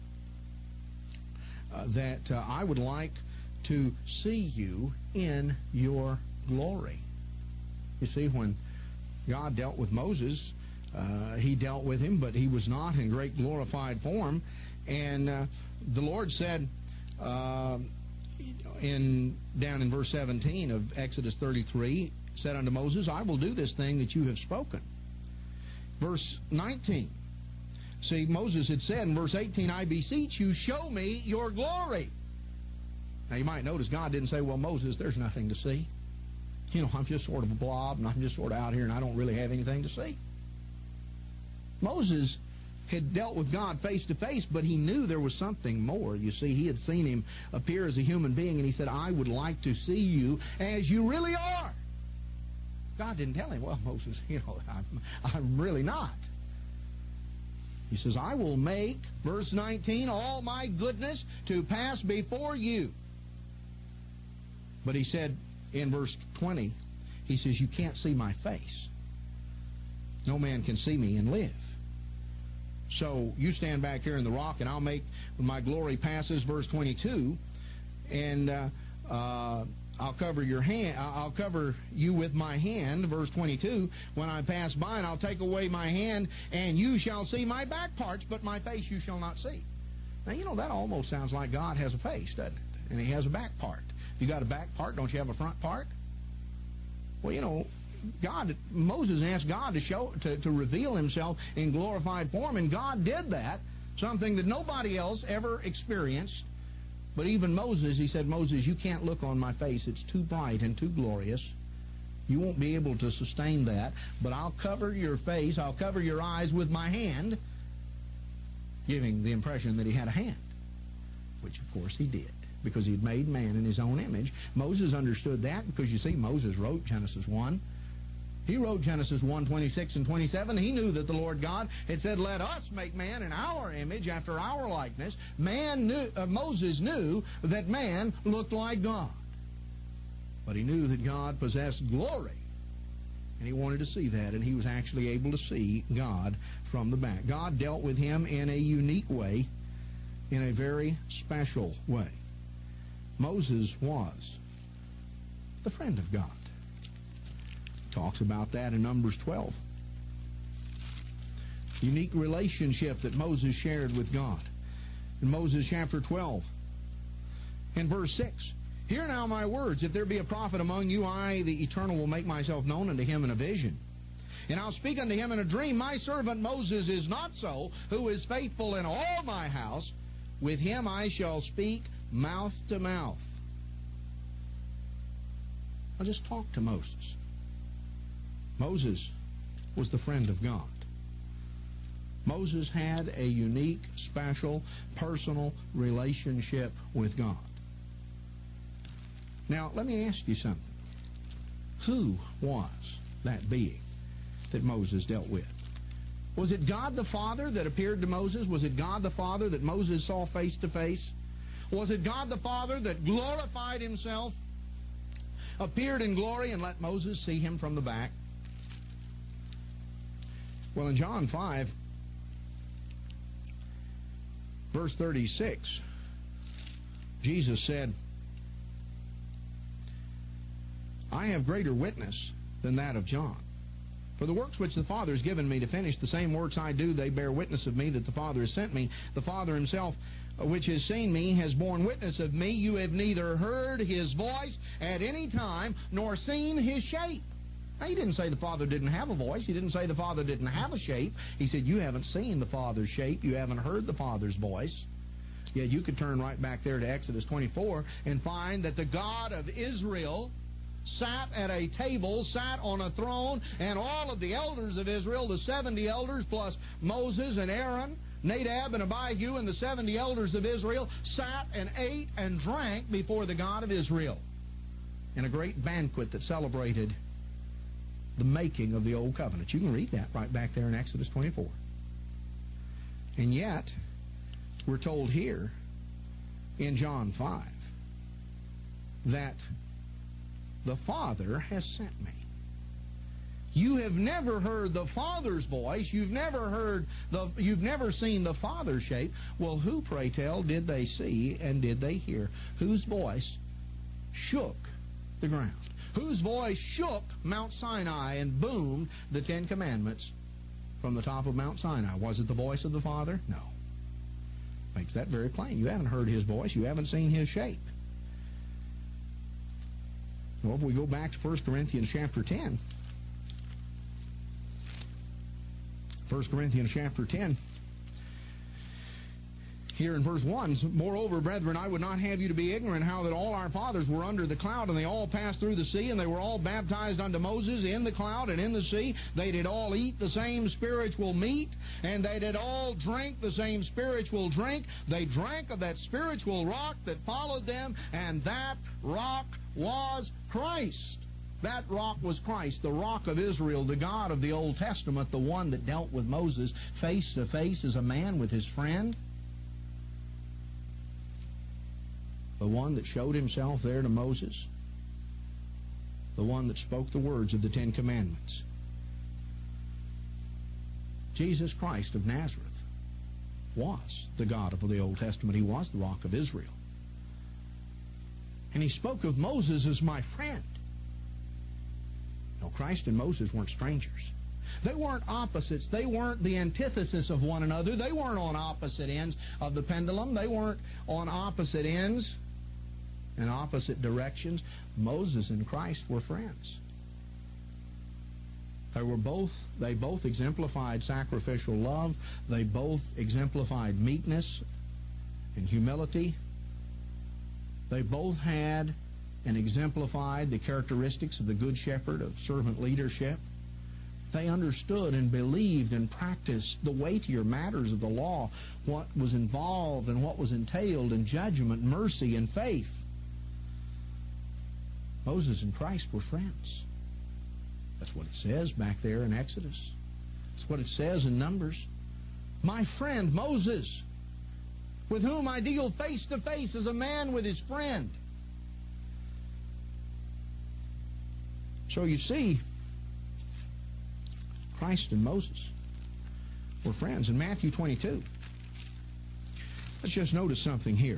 uh, that uh, I would like to see you in your glory. You see, when God dealt with Moses, uh, he dealt with him, but he was not in great glorified form. And uh, the Lord said, uh, in down in verse seventeen of Exodus thirty-three, said unto Moses, I will do this thing that you have spoken. Verse nineteen. See, Moses had said in verse eighteen, I beseech you, show me your glory. Now you might notice God didn't say, well, Moses, there's nothing to see. You know, I'm just sort of a blob, and I'm just sort of out here, and I don't really have anything to see. Moses had dealt with God face to face, but he knew there was something more. You see, he had seen him appear as a human being, and he said, I would like to see you as you really are. God didn't tell him, well, Moses, you know, I'm, I'm really not. He says, I will make, verse nineteen, all my goodness to pass before you. But he said in verse twenty, he says, you can't see my face. No man can see me and live. So you stand back here in the rock, and I'll make, when my glory passes, verse twenty-two, and uh, uh, I'll cover your hand. I'll cover you with my hand, verse twenty-two, when I pass by, and I'll take away my hand, and you shall see my back parts, but my face you shall not see. Now, you know, that almost sounds like God has a face, doesn't it? And He has a back part. If you got a back part, don't you have a front part? Well, you know, God, Moses asked God to show, to, to reveal Himself in glorified form, and God did that, something that nobody else ever experienced. But even Moses, He said, Moses, you can't look on my face. It's too bright and too glorious. You won't be able to sustain that. But I'll cover your face, I'll cover your eyes with my hand, giving the impression that He had a hand, which, of course, He did, because He had made man in His own image. Moses understood that because, you see, Moses wrote Genesis one. He wrote Genesis one, twenty-six and twenty-seven. He knew that the Lord God had said, let us make man in our image, after our likeness. Man knew, uh, Moses knew that man looked like God. But he knew that God possessed glory. And he wanted to see that, and he was actually able to see God from the back. God dealt with him in a unique way, in a very special way. Moses was the friend of God. Talks about that in Numbers twelve. Unique relationship that Moses shared with God. In Moses chapter twelve, in verse six, hear now my words, if there be a prophet among you, I, the Eternal, will make myself known unto him in a vision. And I'll speak unto him in a dream. My servant Moses is not so, who is faithful in all my house. With him I shall speak mouth to mouth. I'll just talk to Moses. Moses was the friend of God. Moses had a unique, special, personal relationship with God. Now, let me ask you something. Who was that being that Moses dealt with? Was it God the Father that appeared to Moses? Was it God the Father that Moses saw face to face? Was it God the Father that glorified Himself, appeared in glory, and let Moses see Him from the back? Well, in John five, verse thirty-six, Jesus said, I have greater witness than that of John. For the works which the Father has given me to finish, the same works I do, they bear witness of me that the Father has sent me. The Father Himself, which has seen me, has borne witness of me. You have neither heard His voice at any time, nor seen His shape. Now, He didn't say the Father didn't have a voice. He didn't say the Father didn't have a shape. He said, you haven't seen the Father's shape. You haven't heard the Father's voice. Yet you could turn right back there to Exodus twenty-four and find that the God of Israel sat at a table, sat on a throne, and all of the elders of Israel, the seventy elders plus Moses and Aaron, Nadab and Abihu, and the seventy elders of Israel, sat and ate and drank before the God of Israel in a great banquet that celebrated the making of the Old Covenant. You can read that right back there in Exodus twenty-four. And yet, we're told here in John five that the Father has sent me. You have never heard the Father's voice. You've never heard the. You've never seen the Father's shape. Well, who, pray tell, did they see and did they hear? Whose voice shook the ground? Whose voice shook Mount Sinai and boomed the Ten Commandments from the top of Mount Sinai? Was it the voice of the Father? No. Makes that very plain. You haven't heard His voice. You haven't seen His shape. Well, if we go back to First Corinthians chapter ten, First Corinthians chapter ten, here in verse one, moreover, brethren, I would not have you to be ignorant how that all our fathers were under the cloud, and they all passed through the sea, and they were all baptized unto Moses in the cloud and in the sea. They did all eat the same spiritual meat, and they did all drink the same spiritual drink. They drank of that spiritual rock that followed them, and that rock was Christ. That rock was Christ, the rock of Israel, the God of the Old Testament, the one that dealt with Moses face to face as a man with his friend. The one that showed Himself there to Moses. The one that spoke the words of the Ten Commandments. Jesus Christ of Nazareth was the God of the Old Testament. He was the rock of Israel. And he spoke of Moses as my friend. No, Christ and Moses weren't strangers. They weren't opposites. They weren't the antithesis of one another. They weren't on opposite ends of the pendulum. They weren't on opposite ends and opposite directions. Moses and Christ were friends. They were both, they both exemplified sacrificial love. They both exemplified meekness and humility. They both had and exemplified the characteristics of the good shepherd, of servant leadership. They understood and believed and practiced the weightier matters of the law, what was involved and what was entailed in judgment, mercy, and faith. Moses and Christ were friends. That's what it says back there in Exodus. That's what it says in Numbers. My friend Moses, with whom I deal face to face as a man with his friend. So you see, Christ and Moses were friends. In Matthew twenty-two, let's just notice something here.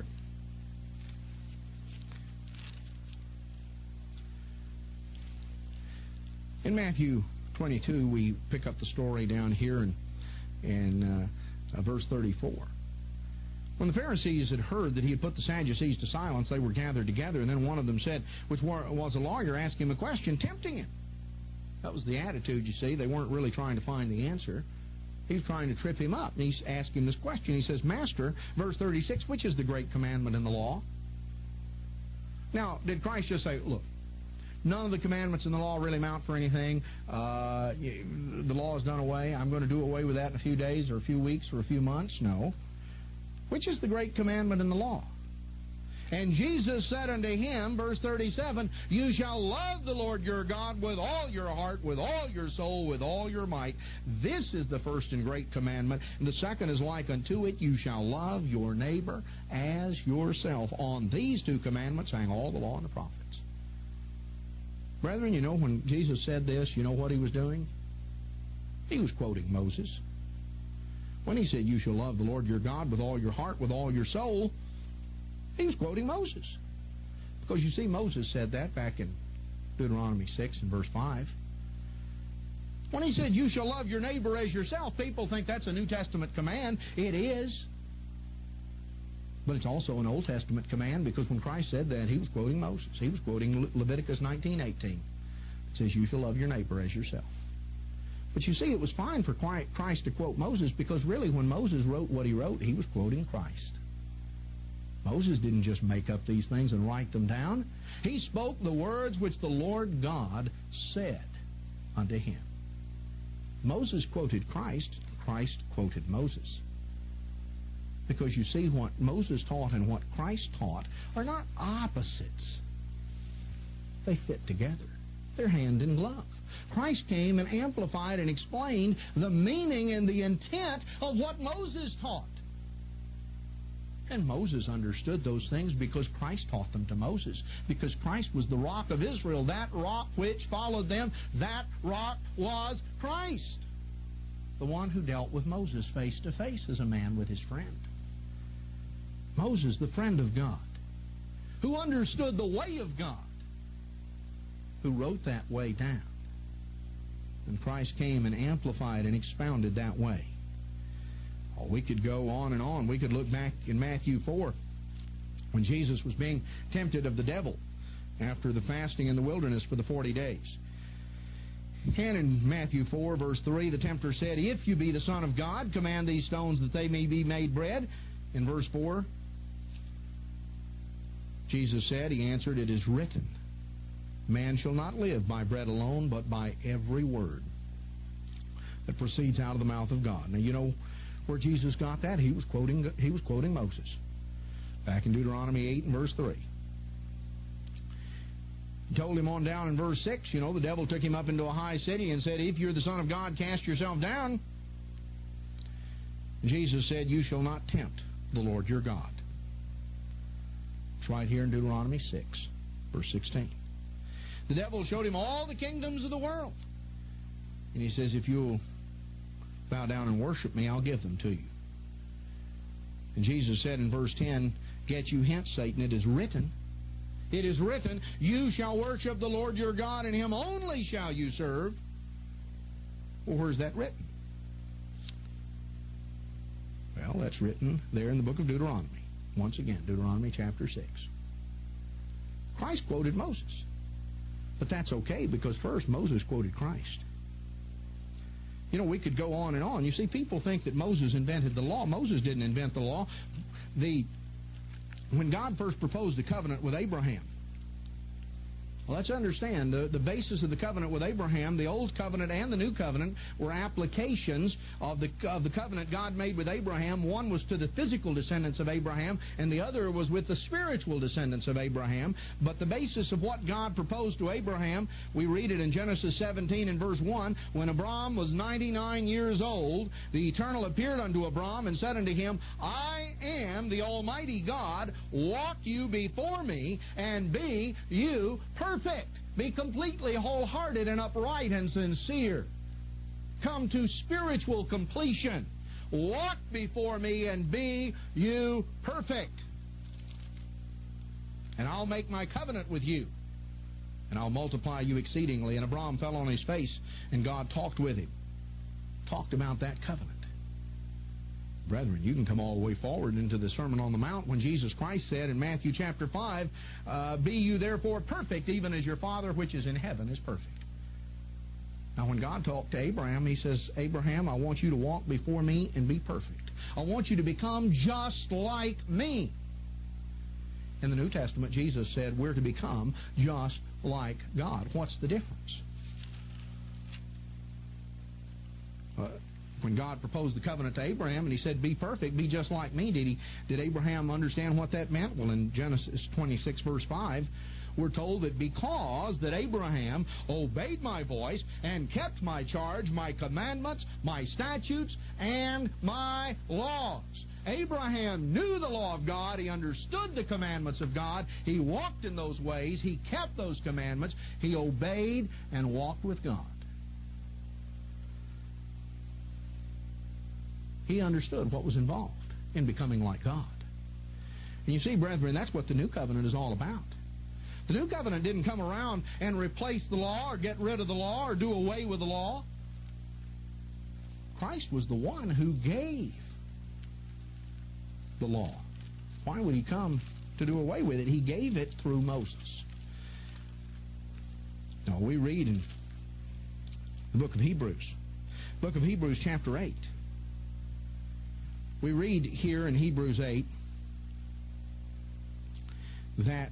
In Matthew twenty-two, we pick up the story down here in, in uh, uh, verse thirty-four. When the Pharisees had heard that he had put the Sadducees to silence, they were gathered together, and then one of them said, which was a lawyer, asked him a question, tempting him. That was the attitude, you see. They weren't really trying to find the answer. He was trying to trip him up. And he's asking this question. He says, Master, verse thirty-six, which is the great commandment in the law? Now, did Christ just say, look, none of the commandments in the law really amount for anything. Uh, the law is done away. I'm going to do away with that in a few days or a few weeks or a few months. No. Which is the great commandment in the law? And Jesus said unto him, verse thirty-seven, You shall love the Lord your God with all your heart, with all your soul, with all your might. This is the first and great commandment. And the second is like unto it, You shall love your neighbor as yourself. On these two commandments hang all the law and the prophets. Brethren, you know, when Jesus said this, you know what he was doing? He was quoting Moses. When he said, You shall love the Lord your God with all your heart, with all your soul, he was quoting Moses. Because you see, Moses said that back in Deuteronomy six and verse five. When he said, You shall love your neighbor as yourself, people think that's a New Testament command. It is. But it's also an Old Testament command, because when Christ said that, he was quoting Moses. He was quoting Le- Leviticus nineteen eighteen. It says, You shall love your neighbor as yourself. But you see, it was fine for Christ to quote Moses, because really when Moses wrote what he wrote, he was quoting Christ. Moses didn't just make up these things and write them down. He spoke the words which the Lord God said unto him. Moses quoted Christ, Christ quoted Moses. Because you see, what Moses taught and what Christ taught are not opposites. They fit together. They're hand in glove. Christ came and amplified and explained the meaning and the intent of what Moses taught. And Moses understood those things because Christ taught them to Moses. Because Christ was the rock of Israel, that rock which followed them, that rock was Christ. The one who dealt with Moses face to face as a man with his friend. Moses, the friend of God, who understood the way of God, who wrote that way down. And Christ came and amplified and expounded that way. Oh, we could go on and on. We could look back in Matthew four, when Jesus was being tempted of the devil after the fasting in the wilderness for the forty days. And in Matthew four, verse three, the tempter said, If you be the Son of God, command these stones that they may be made bread. In verse four, Jesus said, He answered, It is written, Man shall not live by bread alone, but by every word that proceeds out of the mouth of God. Now, you know where Jesus got that? He was quoting, he was quoting Moses. Back in Deuteronomy eight and verse three. He told him on down in verse six, you know, the devil took him up into a high city and said, If you're the Son of God, cast yourself down. And Jesus said, You shall not tempt the Lord your God. It's right here in Deuteronomy six, verse sixteen. The devil showed him all the kingdoms of the world. And he says, If you'll bow down and worship me, I'll give them to you. And Jesus said in verse ten, Get you hence, Satan, it is written, It is written, you shall worship the Lord your God, and Him only shall you serve. Well, where's that written? Well, that's written there in the book of Deuteronomy. Once again, Deuteronomy chapter six. Christ quoted Moses. But that's okay, because first Moses quoted Christ. You know, we could go on and on. You see, people think that Moses invented the law. Moses didn't invent the law. The when God first proposed the covenant with Abraham, well, let's understand, the, the basis of the covenant with Abraham, the Old Covenant and the New Covenant, were applications of the, of the covenant God made with Abraham. One was to the physical descendants of Abraham, and the other was with the spiritual descendants of Abraham. But the basis of what God proposed to Abraham, we read it in Genesis seventeen and verse one, when Abram was ninety-nine years old, the Eternal appeared unto Abram and said unto him, I am the Almighty God, walk you before me, and be you perfect. Perfect. Be completely wholehearted and upright and sincere. Come to spiritual completion. Walk before me and be you perfect. And I'll make my covenant with you, and I'll multiply you exceedingly. And Abram fell on his face, and God talked with him. Talked about that covenant. Brethren, you can come all the way forward into the Sermon on the Mount when Jesus Christ said in Matthew chapter five, uh, be you therefore perfect, even as your Father which is in heaven is perfect. Now, when God talked to Abraham, He says, Abraham, I want you to walk before me and be perfect. I want you to become just like me. In the New Testament, Jesus said we're to become just like God. What's the difference? Uh, When God proposed the covenant to Abraham and He said, be perfect, be just like me, did he? Did Abraham understand what that meant? Well, in Genesis twenty-six, verse five, we're told that because that Abraham obeyed my voice and kept my charge, my commandments, my statutes, and my laws. Abraham knew the law of God. He understood the commandments of God. He walked in those ways. He kept those commandments. He obeyed and walked with God. He understood what was involved in becoming like God. And you see, brethren, that's what the New Covenant is all about. The New Covenant didn't come around and replace the law or get rid of the law or do away with the law. Christ was the one who gave the law. Why would He come to do away with it? He gave it through Moses. Now, we read in the book of Hebrews, book of Hebrews chapter eight. We read here in Hebrews eight that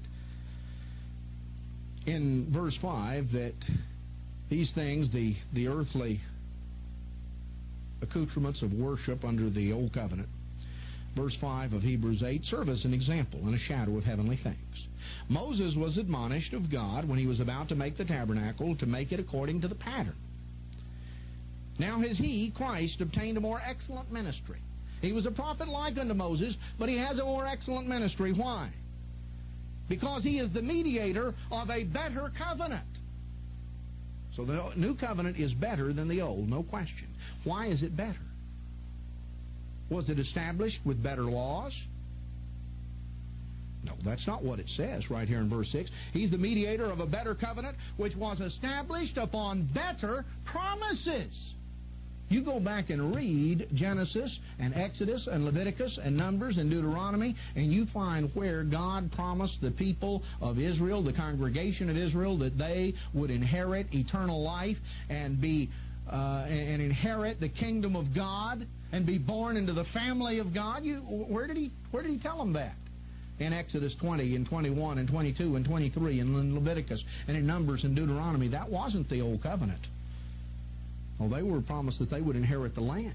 in verse five that these things, the, the earthly accoutrements of worship under the Old Covenant, verse five of Hebrews eight, serve as an example and a shadow of heavenly things. Moses was admonished of God when he was about to make the tabernacle to make it according to the pattern. Now has he, Christ, obtained a more excellent ministry. He was a prophet like unto Moses, but he has a more excellent ministry. Why? Because he is the mediator of a better covenant. So the new covenant is better than the old, no question. Why is it better? Was it established with better laws? No, that's not what it says right here in verse six. He's the mediator of a better covenant, which was established upon better promises. You go back and read Genesis and Exodus and Leviticus and Numbers and Deuteronomy, and you find where God promised the people of Israel, the congregation of Israel, that they would inherit eternal life and be uh, and inherit the kingdom of God and be born into the family of God. You, where did he where did he tell them that? In Exodus twenty and twenty-one and twenty-two and twenty-three and in Leviticus and in Numbers and Deuteronomy. That wasn't the old covenant. Well, they were promised that they would inherit the land.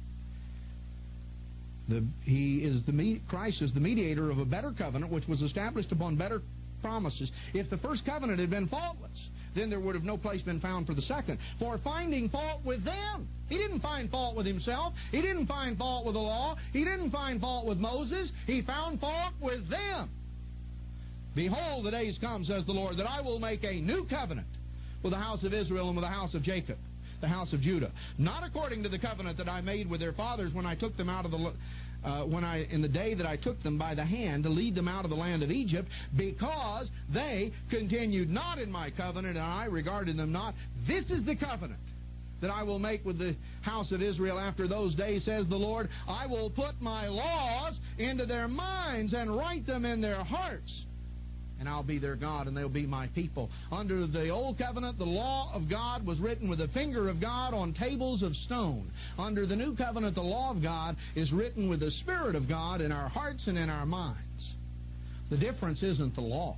The, he is the Christ is the mediator of a better covenant, which was established upon better promises. If the first covenant had been faultless, then there would have no place been found for the second. For finding fault with them. He didn't find fault with himself. He didn't find fault with the law. He didn't find fault with Moses. He found fault with them. Behold, the days come, says the Lord, that I will make a new covenant with the house of Israel and with the house of Jacob. the house of Judah. Not according to the covenant that I made with their fathers when I took them out of the uh, when I in the day that I took them by the hand to lead them out of the land of Egypt, because they continued not in my covenant, and I regarded them not. This is the covenant that I will make with the house of Israel after those days, says the Lord. I will put my laws into their minds and write them in their hearts, and I'll be their God, and they'll be my people. Under the old covenant, the law of God was written with the finger of God on tables of stone. Under the new covenant, the law of God is written with the Spirit of God in our hearts and in our minds. The difference isn't the law.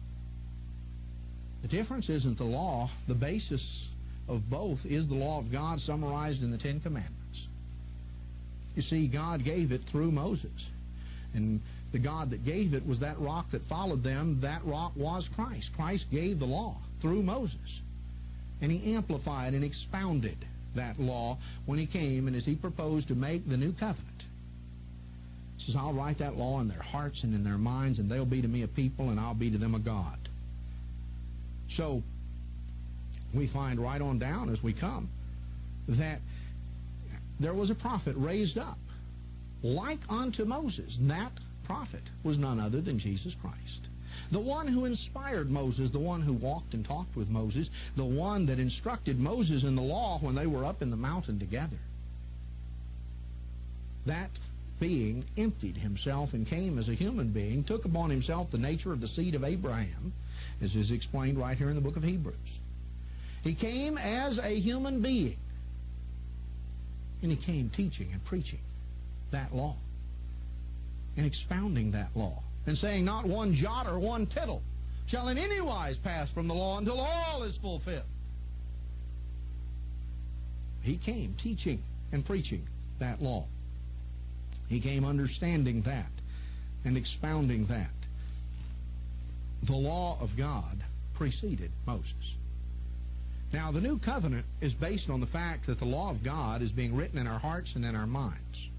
The difference isn't the law. The basis of both is the law of God summarized in the Ten Commandments. You see, God gave it through Moses. And the God that gave it was that rock that followed them. That rock was Christ. Christ gave the law through Moses. And He amplified and expounded that law when He came and as He proposed to make the new covenant. He says, I'll write that law in their hearts and in their minds, and they'll be to me a people, and I'll be to them a God. So, we find right on down as we come that there was a prophet raised up like unto Moses. That prophet was none other than Jesus Christ. The one who inspired Moses, the one who walked and talked with Moses, the one that instructed Moses in the law when they were up in the mountain together. That being emptied himself and came as a human being, took upon himself the nature of the seed of Abraham, as is explained right here in the book of Hebrews. He came as a human being, and He came teaching and preaching that law and expounding that law and saying, not one jot or one tittle shall in any wise pass from the law until all is fulfilled. He came teaching and preaching that law. He came understanding that and expounding that. The law of God preceded Moses. Now, the new covenant is based on the fact that the law of God is being written in our hearts and in our minds.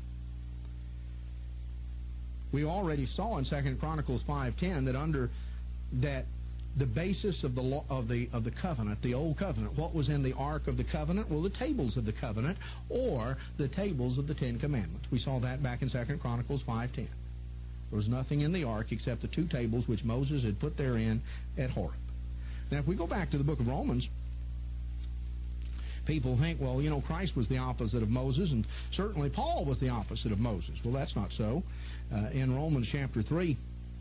We already saw in Second Chronicles five ten that under that the basis of the law, of the of the covenant, the old covenant, what was in the ark of the covenant? Well, the tables of the covenant, or the tables of the Ten Commandments. We saw that back in Second Chronicles five ten. There was nothing in the ark except the two tables which Moses had put therein at Horeb. Now, if we go back to the book of Romans, people think, well, you know, Christ was the opposite of Moses, and certainly Paul was the opposite of Moses. Well, that's not so. Uh, in Romans chapter three,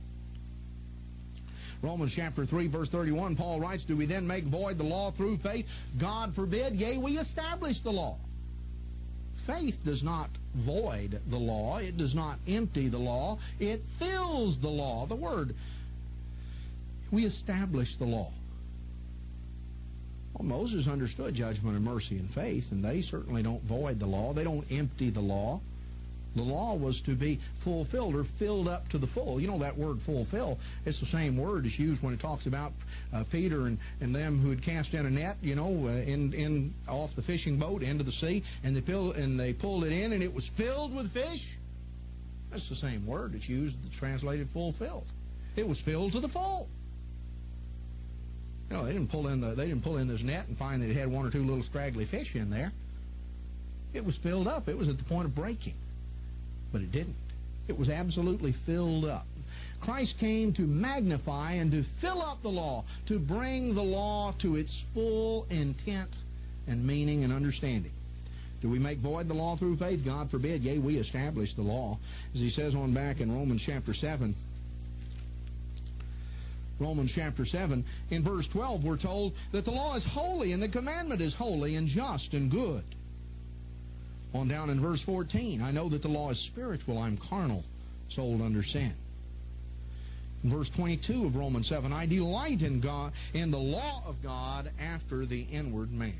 Romans chapter three, verse thirty-one, Paul writes, do we then make void the law through faith? God forbid, yea, we establish the law. Faith does not void the law. It does not empty the law. It fills the law. The word, we establish the law. Well, Moses understood judgment and mercy and faith, and they certainly don't void the law. They don't empty the law. The law was to be fulfilled or filled up to the full. You know that word fulfill, it's the same word that's used when it talks about uh, Peter and, and them who had cast in a net, you know, uh, in, in off the fishing boat into the sea, and they, fill, and they pulled it in, and it was filled with fish. That's the same word that's used that's translated fulfilled. It was filled to the full. You know, they didn't pull in the they didn't pull in this net and find that it had one or two little scraggly fish in there. It was filled up. It was at the point of breaking. But it didn't. It was absolutely filled up. Christ came to magnify and to fill up the law, to bring the law to its full intent and meaning and understanding. Do we make void the law through faith? God forbid. Yea, we establish the law. As he says on back in Romans chapter seven, Romans chapter seven, in verse twelve, we're told that the law is holy and the commandment is holy and just and good. On down in verse fourteen, I know that the law is spiritual, I'm carnal, sold under sin. In verse twenty-two of Romans seven, I delight in God, in the law of God after the inward man.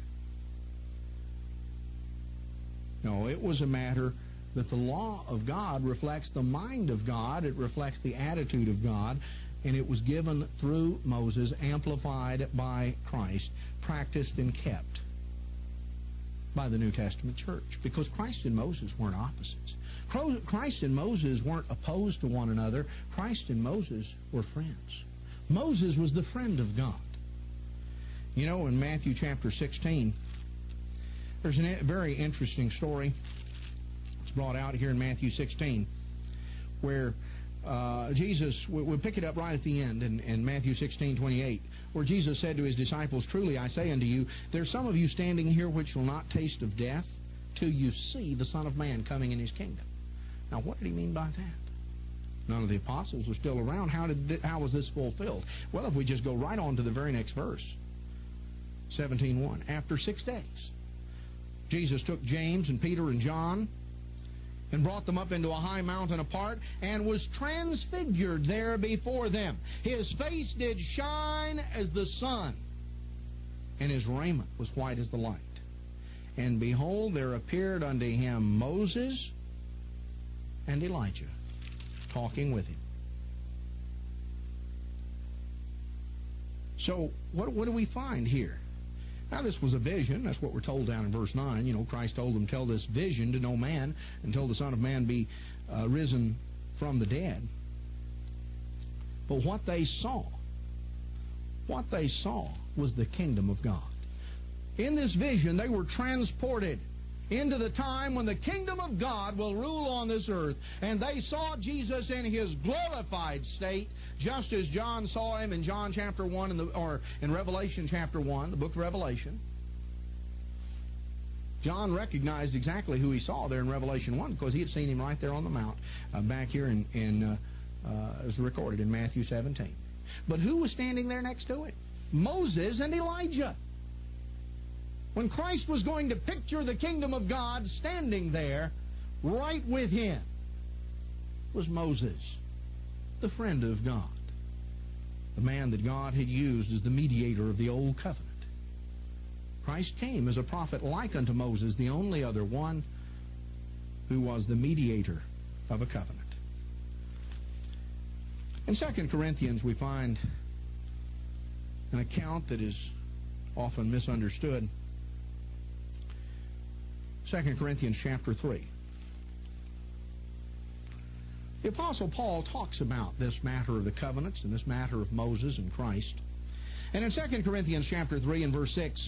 No, it was a matter that the law of God reflects the mind of God, it reflects the attitude of God, and it was given through Moses, amplified by Christ, practiced and kept by the New Testament church, because Christ and Moses weren't opposites. Christ and Moses weren't opposed to one another. Christ and Moses were friends. Moses was the friend of God. You know, in Matthew chapter sixteen, There's a very interesting story. It's brought out here in Matthew sixteen, where uh, Jesus, we'll pick it up right at the end in, in Matthew sixteen twenty-eight, where Jesus said to His disciples, "Truly I say unto you, there are some of you standing here which will not taste of death till you see the Son of Man coming in His kingdom." Now, what did He mean by that? None of the apostles were still around. How did how was this fulfilled? Well, if we just go right on to the very next verse, seventeen one. After six days, Jesus took James and Peter and John and brought them up into a high mountain apart, and was transfigured there before them. His face did shine as the sun, and His raiment was white as the light. And behold, there appeared unto Him Moses and Elijah, talking with Him. So, what, what do we find here? Now, this was a vision. That's what we're told down in verse nine. You know, Christ told them, "Tell this vision to no man until the Son of Man be uh, risen from the dead." But what they saw, what they saw was the kingdom of God. In this vision, they were transported into the time when the kingdom of God will rule on this earth. And they saw Jesus in His glorified state, just as John saw Him in John chapter one, in the, or in Revelation chapter one, the book of Revelation. John recognized exactly who he saw there in Revelation one, because he had seen Him right there on the mount, uh, back here in, in uh, uh, as recorded in Matthew seventeen. But who was standing there next to it? Moses and Elijah. When Christ was going to picture the kingdom of God, standing there right with Him was Moses, the friend of God, the man that God had used as the mediator of the old covenant. Christ came as a prophet like unto Moses, the only other one who was the mediator of a covenant. In Second Corinthians, we find an account that is often misunderstood. Second Corinthians chapter three. The Apostle Paul talks about this matter of the covenants and this matter of Moses and Christ. And in Second Corinthians chapter three and verse six,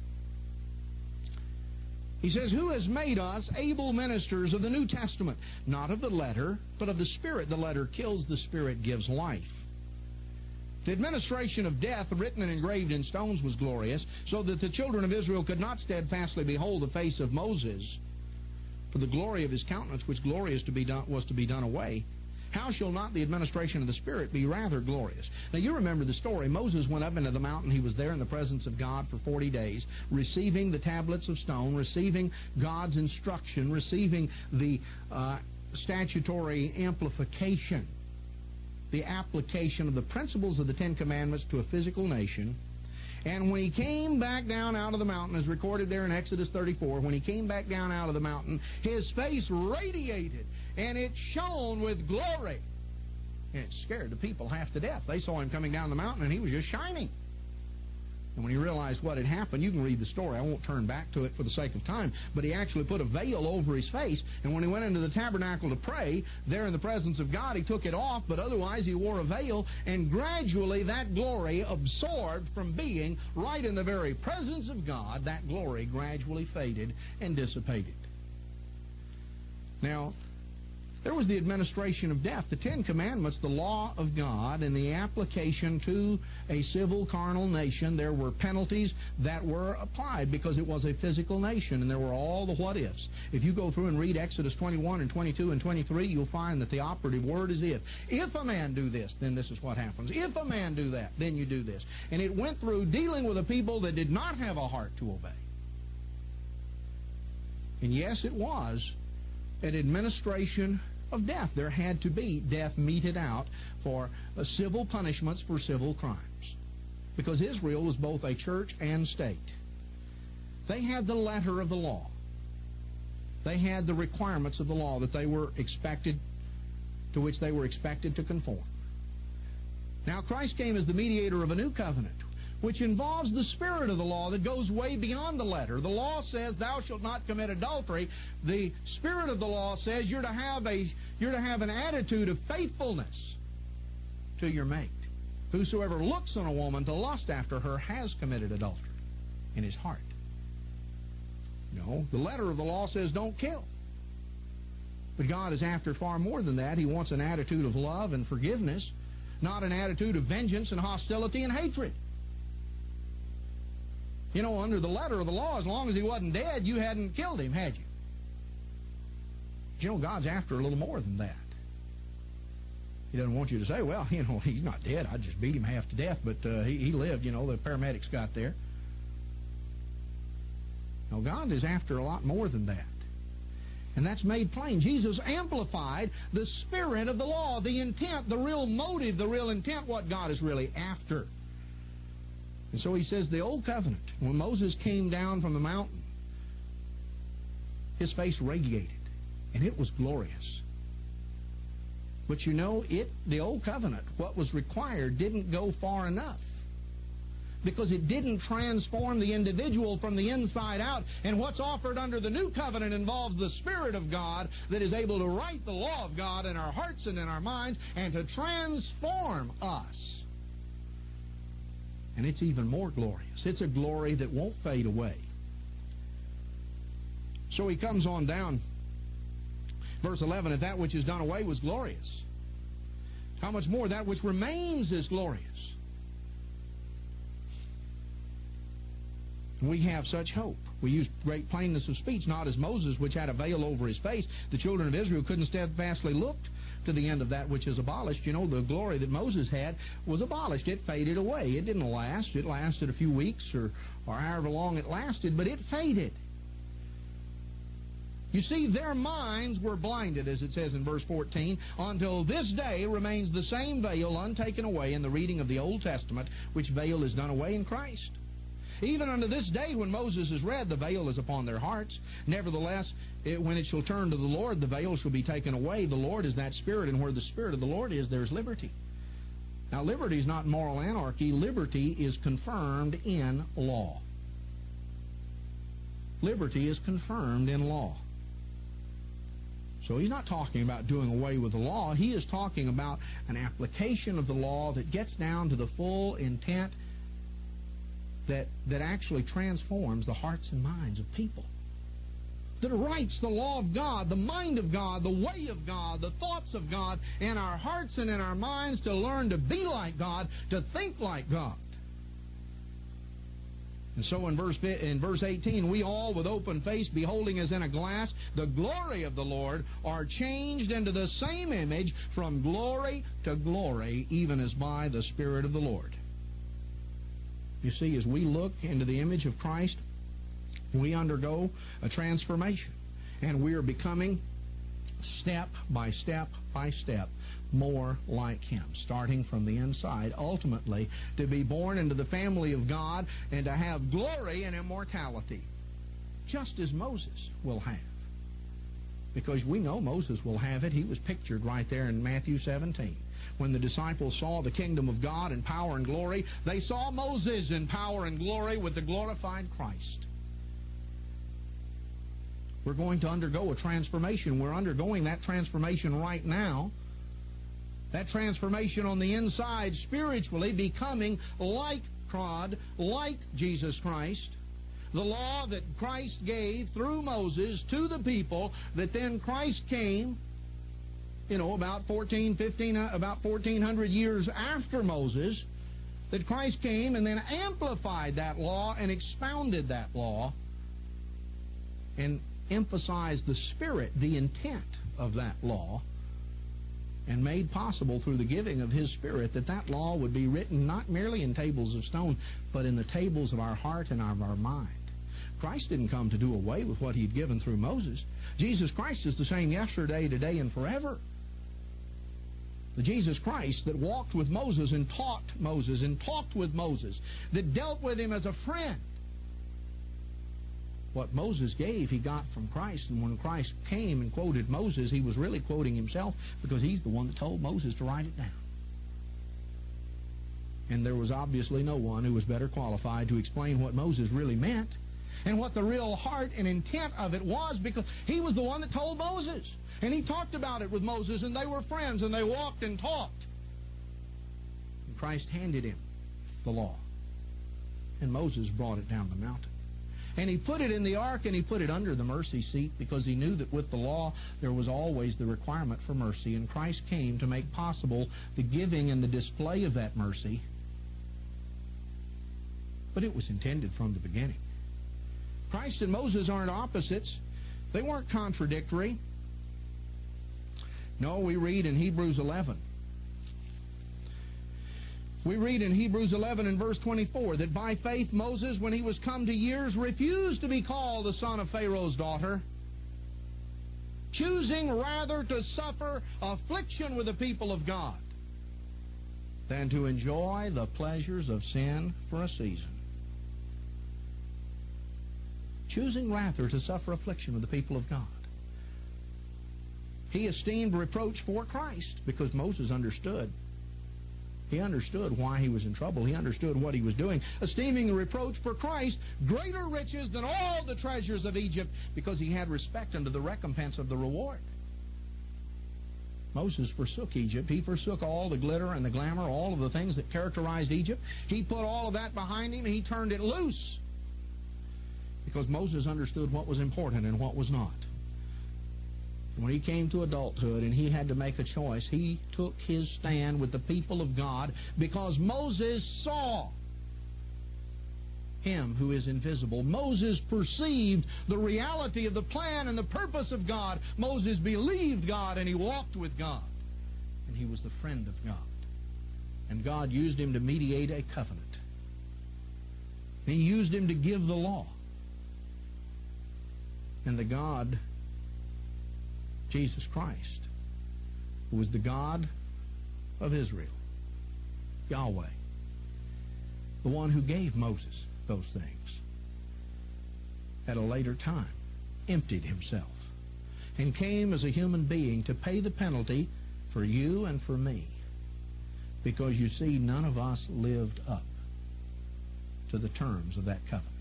he says, "Who has made us able ministers of the New Testament, not of the letter, but of the Spirit? The letter kills, the Spirit gives life. The administration of death, written and engraved in stones, was glorious, so that the children of Israel could not steadfastly behold the face of Moses, for the glory of his countenance, which glorious to be done, was to be done away. How shall not the administration of the Spirit be rather glorious?" Now, you remember the story. Moses went up into the mountain. He was there in the presence of God for forty days, receiving the tablets of stone, receiving God's instruction, receiving the uh, statutory amplification, the application of the principles of the Ten Commandments to a physical nation. And when he came back down out of the mountain, as recorded there in Exodus thirty-four, when he came back down out of the mountain, his face radiated, and it shone with glory. And it scared the people half to death. They saw him coming down the mountain, and he was just shining. And when he realized what had happened, you can read the story. I won't turn back to it for the sake of time. But he actually put a veil over his face. And when he went into the tabernacle to pray, there in the presence of God, he took it off. But otherwise, he wore a veil. And gradually, that glory absorbed from being right in the very presence of God, that glory gradually faded and dissipated. Now, there was the administration of death, the Ten Commandments, the law of God, and the application to a civil carnal nation. There were penalties that were applied because it was a physical nation, and there were all the what-ifs. If you go through and read Exodus twenty-one and twenty-two and twenty-three, you'll find that the operative word is if. If a man do this, then this is what happens. If a man do that, then you do this. And it went through dealing with a people that did not have a heart to obey. And yes, it was an administration of death. There had to be death meted out for uh, civil punishments for civil crimes, because Israel was both a church and state. They had the letter of the law. They had the requirements of the law that they were expected, to which they were expected to conform. Now, Christ came as the mediator of a new covenant, which involves the spirit of the law that goes way beyond the letter. The law says, "Thou shalt not commit adultery." The spirit of the law says you're to have a you're to have an attitude of faithfulness to your mate. Whosoever looks on a woman to lust after her has committed adultery in his heart. No, the letter of the law says don't kill. But God is after far more than that. He wants an attitude of love and forgiveness, not an attitude of vengeance and hostility and hatred. You know, under the letter of the law, as long as he wasn't dead, you hadn't killed him, had you? But you know, God's after a little more than that. He doesn't want you to say, well, you know, he's not dead. I just beat him half to death, but uh, he, he lived, you know, the paramedics got there. No, God is after a lot more than that. And that's made plain. Jesus amplified the spirit of the law, the intent, the real motive, the real intent, what God is really after. And so he says the old covenant, when Moses came down from the mountain, his face radiated, and it was glorious. But you know, it the old covenant, what was required, didn't go far enough. Because it didn't transform the individual from the inside out. And what's offered under the new covenant involves the Spirit of God that is able to write the law of God in our hearts and in our minds and to transform us. And it's even more glorious. It's a glory that won't fade away. So he comes on down, verse eleven, "And that which is done away was glorious. How much more that which remains is glorious." We have such hope. We use great plainness of speech, not as Moses, which had a veil over his face. The children of Israel couldn't steadfastly look to the end of that which is abolished. You know, the glory that Moses had was abolished. It faded away. It didn't last. It lasted a few weeks or, or however long it lasted, but it faded. You see, their minds were blinded, as it says in verse fourteen, until this day remains the same veil untaken away in the reading of the Old Testament, which veil is done away in Christ. Even unto this day, when Moses is read, the veil is upon their hearts. Nevertheless, it, when it shall turn to the Lord, the veil shall be taken away. The Lord is that Spirit, and where the Spirit of the Lord is, there is liberty. Now, liberty is not moral anarchy. Liberty is confirmed in law. Liberty is confirmed in law. So he's not talking about doing away with the law. He is talking about an application of the law that gets down to the full intent That, that actually transforms the hearts and minds of people. That writes the law of God, the mind of God, the way of God, the thoughts of God in our hearts and in our minds to learn to be like God, to think like God. And so in verse, in verse eighteen, we all with open face, beholding as in a glass the glory of the Lord, are changed into the same image from glory to glory, even as by the Spirit of the Lord. You see, as we look into the image of Christ, we undergo a transformation. And we are becoming, step by step by step, more like Him, starting from the inside, ultimately to be born into the family of God and to have glory and immortality, just as Moses will have. Because we know Moses will have it. He was pictured right there in Matthew seventeen. When the disciples saw the kingdom of God in power and glory, they saw Moses in power and glory with the glorified Christ. We're going to undergo a transformation. We're undergoing that transformation right now. That transformation on the inside, spiritually, becoming like God, like Jesus Christ. The law that Christ gave through Moses to the people, that then Christ came, you know, about fourteen, fifteen, about fourteen hundred years after Moses, that Christ came and then amplified that law and expounded that law and emphasized the spirit, the intent of that law, and made possible through the giving of His Spirit that that law would be written not merely in tables of stone, but in the tables of our heart and of our mind. Christ didn't come to do away with what He'd given through Moses. Jesus Christ is the same yesterday, today, and forever. The Jesus Christ that walked with Moses and taught Moses and talked with Moses, that dealt with him as a friend. What Moses gave, He got from Christ. And when Christ came and quoted Moses, He was really quoting Himself, because He's the one that told Moses to write it down. And there was obviously no one who was better qualified to explain what Moses really meant and what the real heart and intent of it was, because he was the one that told Moses. And he talked about it with Moses, and they were friends, and they walked and talked. And Christ handed him the law, and Moses brought it down the mountain. And He put it in the ark, and He put it under the mercy seat, because He knew that with the law there was always the requirement for mercy. And Christ came to make possible the giving and the display of that mercy. But it was intended from the beginning. Christ and Moses aren't opposites. They weren't contradictory. No, we read in Hebrews eleven. We read in Hebrews eleven and verse twenty-four that by faith Moses, when he was come to years, refused to be called the son of Pharaoh's daughter, choosing rather to suffer affliction with the people of God than to enjoy the pleasures of sin for a season. Choosing rather to suffer affliction with the people of God. He esteemed reproach for Christ, because Moses understood. He understood why he was in trouble. He understood what he was doing. Esteeming the reproach for Christ greater riches than all the treasures of Egypt, because he had respect unto the recompense of the reward. Moses forsook Egypt. He forsook all the glitter and the glamour, all of the things that characterized Egypt. He put all of that behind him. He turned it loose, because Moses understood what was important and what was not. When he came to adulthood and he had to make a choice, he took his stand with the people of God, because Moses saw Him who is invisible. Moses perceived the reality of the plan and the purpose of God. Moses believed God, and he walked with God, and he was the friend of God. And God used him to mediate a covenant. He used him to give the law. And the God, Jesus Christ, who was the God of Israel, Yahweh, the one who gave Moses those things, at a later time emptied Himself and came as a human being to pay the penalty for you and for me, because you see, none of us lived up to the terms of that covenant.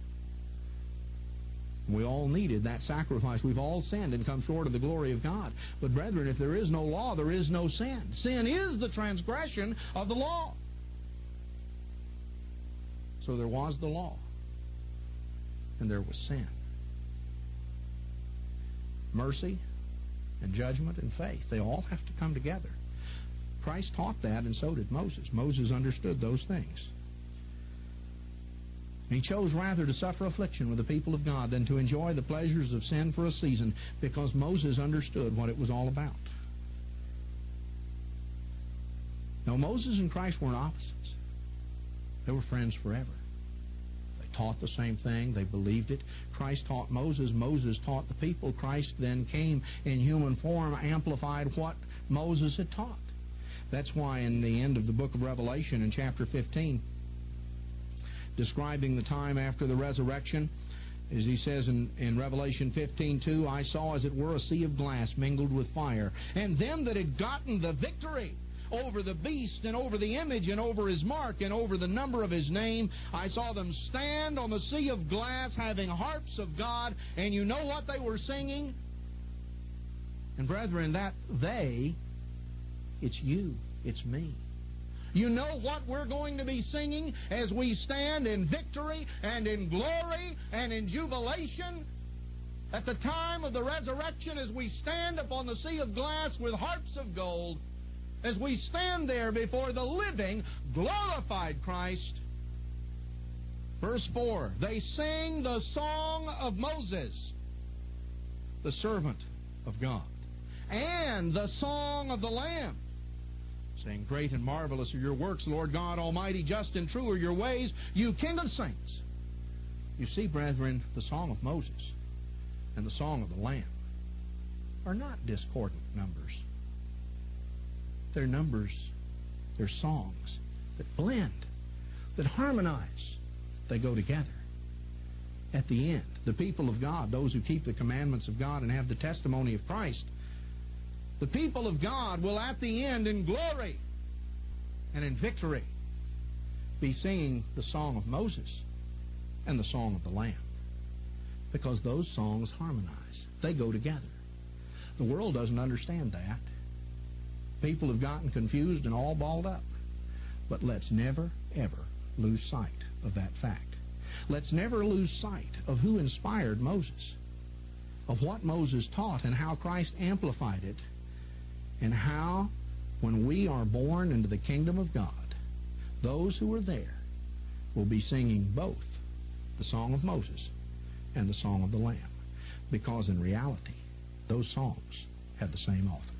We all needed that sacrifice. We've all sinned and come short of the glory of God. But brethren, if there is no law, there is no sin. Sin is the transgression of the law. So there was the law, and there was sin. Mercy and judgment and faith, they all have to come together. Christ taught that, and so did Moses. Moses understood those things. He chose rather to suffer affliction with the people of God than to enjoy the pleasures of sin for a season, because Moses understood what it was all about. Now, Moses and Christ weren't opposites. They were friends forever. They taught the same thing. They believed it. Christ taught Moses. Moses taught the people. Christ then came in human form, amplified what Moses had taught. That's why in the end of the book of Revelation, in chapter fifteen, describing the time after the resurrection, as he says in, in Revelation fifteen two, I saw as it were a sea of glass mingled with fire, and them that had gotten the victory over the beast and over the image and over his mark and over the number of his name, I saw them stand on the sea of glass having harps of God. And you know what they were singing? And brethren, that they, it's you, it's me. You know what we're going to be singing as we stand in victory and in glory and in jubilation? At the time of the resurrection, as we stand upon the sea of glass with harps of gold, as we stand there before the living, glorified Christ. Verse four, they sing the song of Moses, the servant of God, and the song of the Lamb, saying, great and marvelous are your works, Lord God Almighty, just and true are your ways, you King of saints. You see, brethren, the song of Moses and the song of the Lamb are not discordant numbers. They're numbers, they're songs that blend, that harmonize. They go together. At the end, the people of God, those who keep the commandments of God and have the testimony of Christ, the people of God will at the end in glory and in victory be singing the song of Moses and the song of the Lamb, because those songs harmonize. They go together. The world doesn't understand that. People have gotten confused and all balled up. But let's never, ever lose sight of that fact. let's never lose sight of who inspired Moses, of what Moses taught and how Christ amplified it, and how, when we are born into the kingdom of God, those who are there will be singing both the song of Moses and the song of the Lamb, because in reality, those songs have the same author.